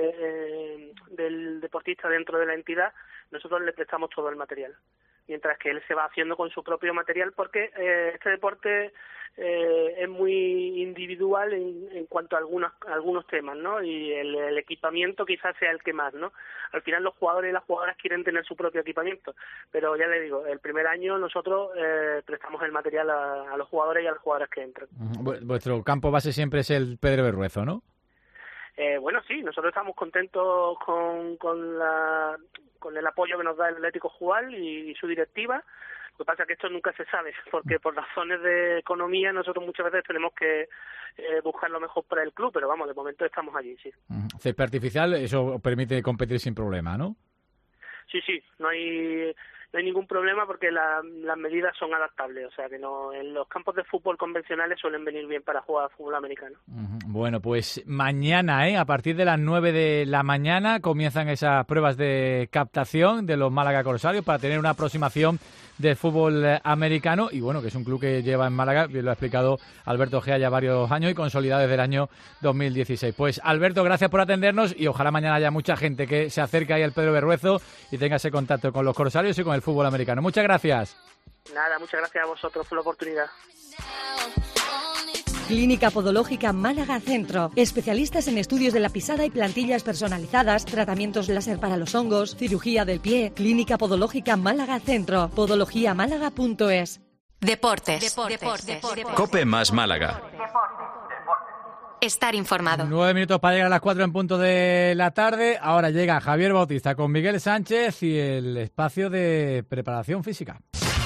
del deportista dentro de la entidad, nosotros le prestamos todo el material, mientras que él se va haciendo con su propio material, porque este deporte es muy individual en cuanto a algunos temas, ¿no? Y el equipamiento quizás sea el que más, ¿no? Al final los jugadores y las jugadoras quieren tener su propio equipamiento, pero ya le digo, el primer año nosotros prestamos el material a los jugadores y a las jugadoras que entran. Vuestro campo base siempre es el Pedro Berruezo, ¿no? Sí, nosotros estamos contentos con el apoyo que nos da el Atlético Jual y su directiva. Lo que pasa es que esto nunca se sabe, porque por razones de economía nosotros muchas veces tenemos que buscar lo mejor para el club, pero vamos, de momento estamos allí, sí. Césped artificial, eso permite competir sin problema, ¿no? Sí, no hay ningún problema, porque las medidas son adaptables, o sea que en los campos de fútbol convencionales suelen venir bien para jugar fútbol americano. Bueno, pues mañana, a partir de las 9 de la mañana comienzan esas pruebas de captación de los Málaga Corsarios para tener una aproximación del fútbol americano, y bueno, que es un club que lleva en Málaga, bien lo ha explicado Alberto Gea, ya varios años y consolidado desde el año 2016. Pues Alberto, gracias por atendernos, y ojalá mañana haya mucha gente que se acerque ahí al Pedro Berruezo y tenga ese contacto con los Corsarios y con el fútbol americano. Muchas gracias. Nada, muchas gracias a vosotros por la oportunidad. Clínica Podológica Málaga Centro. Especialistas en estudios de la pisada y plantillas personalizadas, tratamientos láser para los hongos, cirugía del pie. Clínica Podológica Málaga Centro. podologiamálaga.es. Deportes. COPE más Málaga. Estar informado. 9 minutos para llegar a las 4 en punto de la tarde. Ahora llega Javier Bautista con Miguel Sánchez y el espacio de preparación física.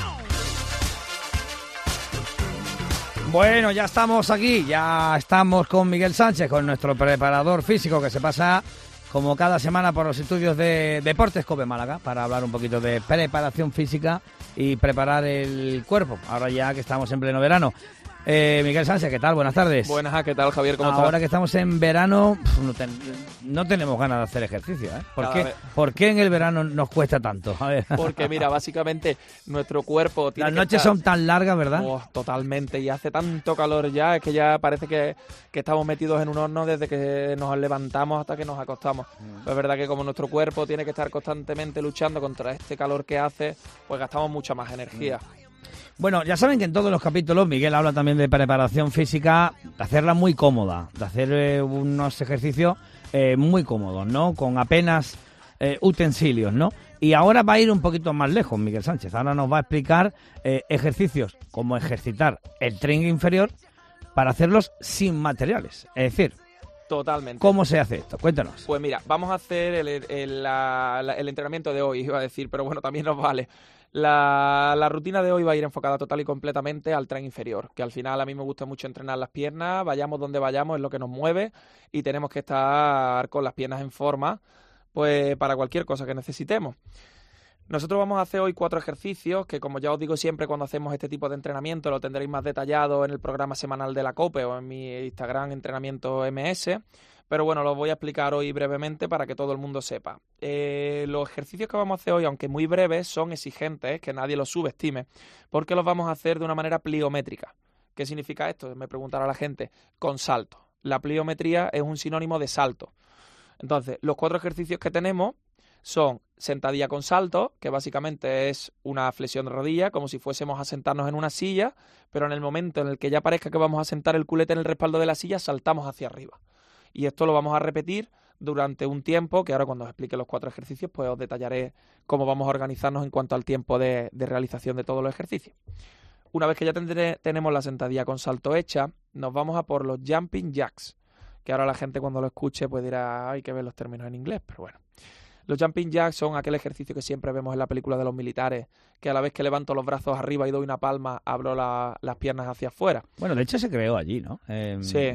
Bueno, ya estamos aquí, ya estamos con Miguel Sánchez, con nuestro preparador físico que se pasa como cada semana por los estudios de Deportes COPE Málaga para hablar un poquito de preparación física y preparar el cuerpo, ahora ya que estamos en pleno verano. Miguel Sánchez, ¿qué tal? Buenas tardes. Buenas, ¿qué tal, Javier? ¿Cómo estás? Ahora que estamos en verano, no tenemos ganas de hacer ejercicio, ¿eh? ¿Por qué en el verano nos cuesta tanto? A ver. Porque, mira, básicamente nuestro cuerpo tiene Las noches son tan largas, ¿verdad? Totalmente, y hace tanto calor ya, es que ya parece que estamos metidos en un horno desde que nos levantamos hasta que nos acostamos. Es verdad que como nuestro cuerpo tiene que estar constantemente luchando contra este calor que hace, pues gastamos mucha más energía. Bueno, ya saben que en todos los capítulos Miguel habla también de preparación física, de hacerla muy cómoda, de hacer unos ejercicios muy cómodos, ¿no? Con apenas utensilios, ¿no? Y ahora va a ir un poquito más lejos Miguel Sánchez. Ahora nos va a explicar ejercicios como ejercitar el tren inferior para hacerlos sin materiales. Es decir, totalmente. ¿Cómo se hace esto? Cuéntanos. Pues mira, vamos a hacer el entrenamiento de hoy, iba a decir, pero bueno, también nos vale. La rutina de hoy va a ir enfocada total y completamente al tren inferior, que al final a mí me gusta mucho entrenar las piernas, vayamos donde vayamos, es lo que nos mueve y tenemos que estar con las piernas en forma, pues para cualquier cosa que necesitemos. Nosotros vamos a hacer hoy 4 ejercicios que, como ya os digo siempre cuando hacemos este tipo de entrenamiento, lo tendréis más detallado en el programa semanal de la COPE o en mi Instagram Entrenamiento MS. Pero bueno, los voy a explicar hoy brevemente para que todo el mundo sepa. Los ejercicios que vamos a hacer hoy, aunque muy breves, son exigentes, que nadie los subestime, porque los vamos a hacer de una manera pliométrica. ¿Qué significa esto? Me preguntará la gente. Con salto. La pliometría es un sinónimo de salto. Entonces, los 4 ejercicios que tenemos son sentadilla con salto, que básicamente es una flexión de rodilla, como si fuésemos a sentarnos en una silla, pero en el momento en el que ya parezca que vamos a sentar el culete en el respaldo de la silla, saltamos hacia arriba. Y esto lo vamos a repetir durante un tiempo, que ahora cuando os explique los 4 ejercicios, pues os detallaré cómo vamos a organizarnos en cuanto al tiempo de realización de todos los ejercicios. Una vez que ya tenemos la sentadilla con salto hecha, nos vamos a por los jumping jacks, que ahora la gente cuando lo escuche pues dirá, hay que ver los términos en inglés, pero bueno. Los jumping jacks son aquel ejercicio que siempre vemos en la película de los militares, que a la vez que levanto los brazos arriba y doy una palma, abro las piernas hacia afuera. Bueno, de hecho se creó allí, ¿no? Sí.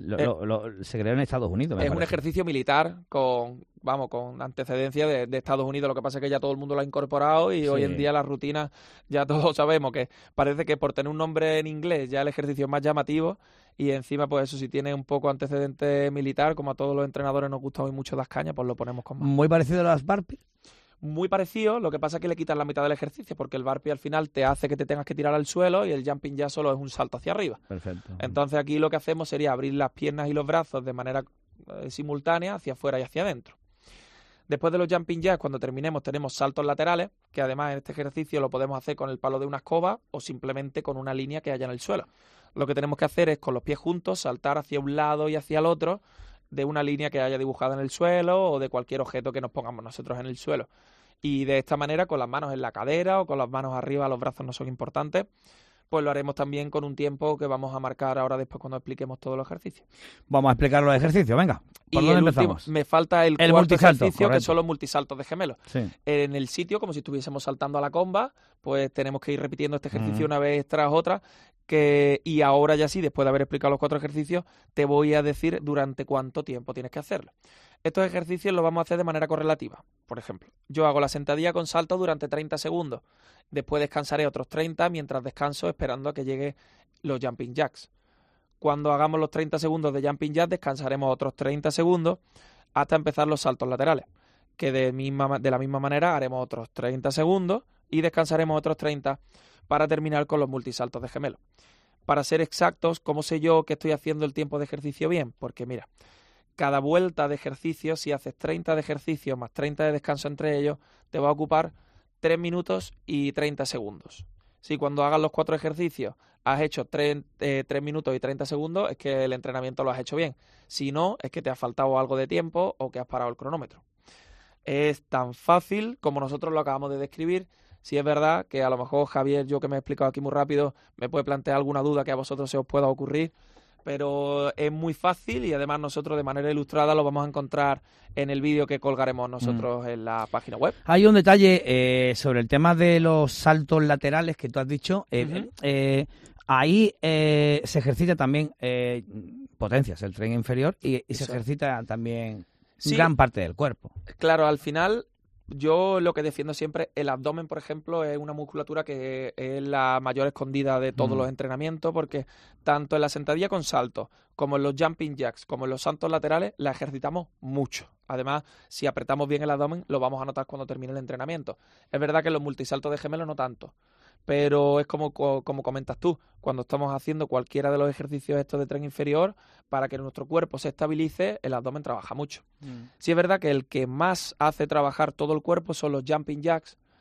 Se creó en Estados Unidos. Es un ejercicio militar con antecedencia de Estados Unidos. Lo que pasa es que ya todo el mundo lo ha incorporado y hoy en día la rutina, ya todos sabemos que parece que por tener un nombre en inglés ya el ejercicio es más llamativo. Y encima, pues eso, si tiene un poco antecedente militar, como a todos los entrenadores nos gusta hoy mucho das cañas, pues lo ponemos con más. Muy parecido a las burpees. Muy parecido, lo que pasa es que le quitas la mitad del ejercicio, porque el burpee al final te hace que te tengas que tirar al suelo y el jumping ya solo es un salto hacia arriba. Perfecto. Entonces aquí lo que hacemos sería abrir las piernas y los brazos de manera simultánea hacia afuera y hacia adentro. Después de los jumping jacks, cuando terminemos, tenemos saltos laterales, que además en este ejercicio lo podemos hacer con el palo de una escoba o simplemente con una línea que haya en el suelo. Lo que tenemos que hacer es con los pies juntos saltar hacia un lado y hacia el otro de una línea que haya dibujada en el suelo o de cualquier objeto que nos pongamos nosotros en el suelo. Y de esta manera, con las manos en la cadera o con las manos arriba, los brazos no son importantes, pues lo haremos también con un tiempo que vamos a marcar ahora después cuando expliquemos todos los ejercicios. Vamos a explicar los ejercicios, venga. ¿Por dónde empezamos? Me falta el cuarto multisalto, ejercicio, correcto. que son los multisaltos de gemelos. Sí. En el sitio, como si estuviésemos saltando a la comba, pues tenemos que ir repitiendo este ejercicio una vez tras otra. Y ahora ya sí, después de haber explicado los 4 ejercicios, te voy a decir durante cuánto tiempo tienes que hacerlo. Estos ejercicios los vamos a hacer de manera correlativa. Por ejemplo, yo hago la sentadilla con salto durante 30 segundos. Después descansaré otros 30 mientras descanso esperando a que lleguen los jumping jacks. Cuando hagamos los 30 segundos de jumping jacks, descansaremos otros 30 segundos hasta empezar los saltos laterales, que de la misma manera haremos otros 30 segundos y descansaremos otros 30 para terminar con los multisaltos de gemelo. Para ser exactos, ¿cómo sé yo que estoy haciendo el tiempo de ejercicio bien? Porque mira, cada vuelta de ejercicio, si haces 30 de ejercicio más 30 de descanso entre ellos, te va a ocupar 3 minutos y 30 segundos. Si cuando hagas los 4 ejercicios has hecho 3 minutos y 30 segundos, es que el entrenamiento lo has hecho bien. Si no, es que te ha faltado algo de tiempo o que has parado el cronómetro. Es tan fácil como nosotros lo acabamos de describir. Si es verdad que a lo mejor Javier, yo que me he explicado aquí muy rápido, me puede plantear alguna duda que a vosotros se os pueda ocurrir, pero es muy fácil y además nosotros de manera ilustrada lo vamos a encontrar en el vídeo que colgaremos nosotros en la página web. Hay un detalle sobre el tema de los saltos laterales que tú has dicho. Ahí se ejercita también potencias, el tren inferior, y se ejercita también gran parte del cuerpo. Claro, al final yo lo que defiendo siempre, el abdomen, por ejemplo, es una musculatura que es la mayor escondida de todos los entrenamientos, porque tanto en la sentadilla con salto, como en los jumping jacks, como en los saltos laterales, la ejercitamos mucho. Además, si apretamos bien el abdomen, lo vamos a notar cuando termine el entrenamiento. Es verdad que en los multisaltos de gemelos no tanto, pero es como comentas tú, cuando estamos haciendo cualquiera de los ejercicios estos de tren inferior, para que nuestro cuerpo se estabilice, el abdomen trabaja mucho. Sí es verdad que el que más hace trabajar todo el cuerpo son los jumping jacks,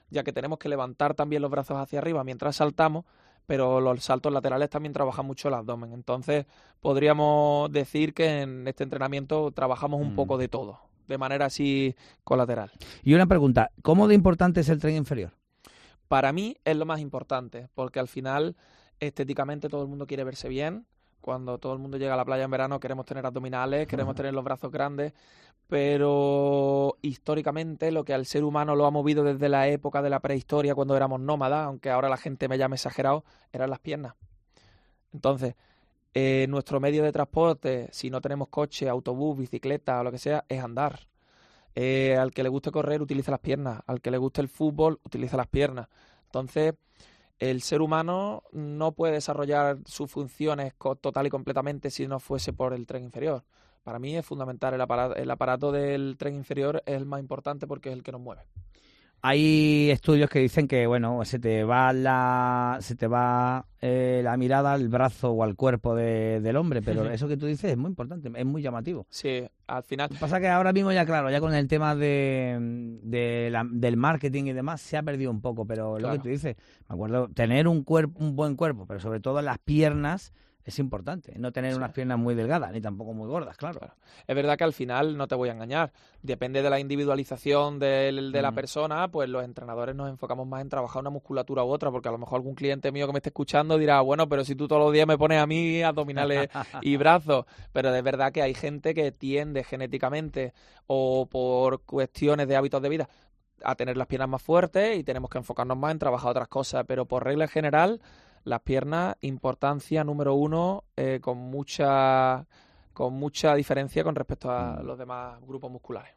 ya que tenemos que levantar también los brazos hacia arriba mientras saltamos, pero los saltos laterales también trabajan mucho el abdomen. Entonces, podríamos decir que en este entrenamiento trabajamos un poco de todo, de manera así colateral. Y una pregunta, ¿cómo de importante es el tren inferior? Para mí es lo más importante, porque al final, estéticamente, todo el mundo quiere verse bien. Cuando todo el mundo llega a la playa en verano queremos tener abdominales, queremos tener los brazos grandes, pero históricamente lo que al ser humano lo ha movido desde la época de la prehistoria, cuando éramos nómadas, aunque ahora la gente me llame exagerado, eran las piernas. Entonces, nuestro medio de transporte, si no tenemos coche, autobús, bicicleta o lo que sea, es andar. Al que le guste correr, utiliza las piernas. Al que le guste el fútbol, utiliza las piernas. Entonces, el ser humano no puede desarrollar sus funciones total y completamente si no fuese por el tren inferior. Para mí es fundamental, el aparato del tren inferior es el más importante porque es el que nos mueve. Hay estudios que dicen que, bueno, se te va la mirada al brazo o al cuerpo del hombre, pero eso que tú dices es muy importante, es muy llamativo. Sí, al final... Lo que pasa es que ahora mismo ya, claro, ya con el tema del marketing y demás se ha perdido un poco, pero claro, lo que tú dices, me acuerdo, tener un buen cuerpo, pero sobre todo las piernas, es importante, no tener unas piernas muy delgadas, ni tampoco muy gordas, claro. Es verdad que al final, no te voy a engañar, depende de la individualización de la persona, pues los entrenadores nos enfocamos más en trabajar una musculatura u otra, porque a lo mejor algún cliente mío que me esté escuchando dirá, bueno, pero si tú todos los días me pones a mí abdominales y brazos, pero es verdad que hay gente que tiende genéticamente o por cuestiones de hábitos de vida a tener las piernas más fuertes y tenemos que enfocarnos más en trabajar otras cosas, pero por regla general, las piernas, importancia número 1, con mucha diferencia con respecto a los demás grupos musculares.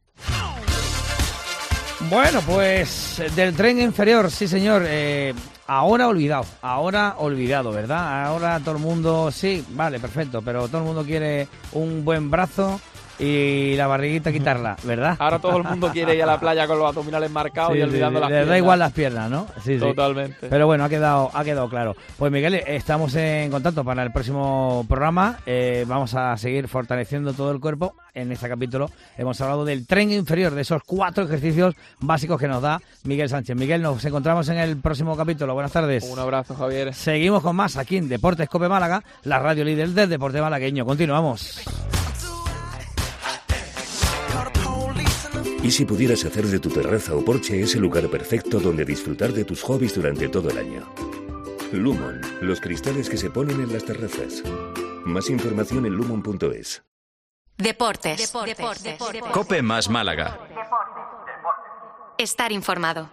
Bueno, pues del tren inferior, sí señor, ahora olvidado, ¿verdad? Ahora todo el mundo, sí, vale, perfecto, pero todo el mundo quiere un buen brazo y la barriguita quitarla, ¿verdad? Ahora todo el mundo quiere ir a la playa con los abdominales marcados y olvidando las piernas. Le da igual las piernas, ¿no? Sí, totalmente. Sí. Pero bueno, ha quedado claro. Pues Miguel, estamos en contacto para el próximo programa. Vamos a seguir fortaleciendo todo el cuerpo. En este capítulo hemos hablado del tren inferior, de esos 4 ejercicios básicos que nos da Miguel Sánchez. Miguel, nos encontramos en el próximo capítulo. Buenas tardes. Un abrazo, Javier. Seguimos con más aquí en Deportes Cope Málaga, la radio líder del deporte malagueño. Continuamos. ¿Y si pudieras hacer de tu terraza o porche ese lugar perfecto donde disfrutar de tus hobbies durante todo el año? Lumon, los cristales que se ponen en las terrazas. Más información en lumon.es. Deportes. Cope más Málaga. Estar informado.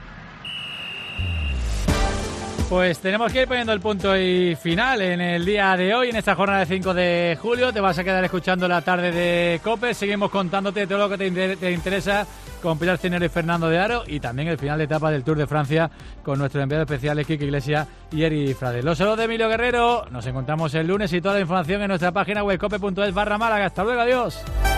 Pues tenemos que ir poniendo el punto y final en el día de hoy, en esta jornada de 5 de julio. Te vas a quedar escuchando la tarde de COPE. Seguimos contándote todo lo que te interesa con Pilar Cinero y Fernando de Aro, y también el final de etapa del Tour de Francia con nuestros enviados especiales Kike Iglesias y Eri Frade. Los saludos de Emilio Guerrero. Nos encontramos el lunes y toda la información en nuestra página web cope.es/Málaga. Hasta luego, adiós.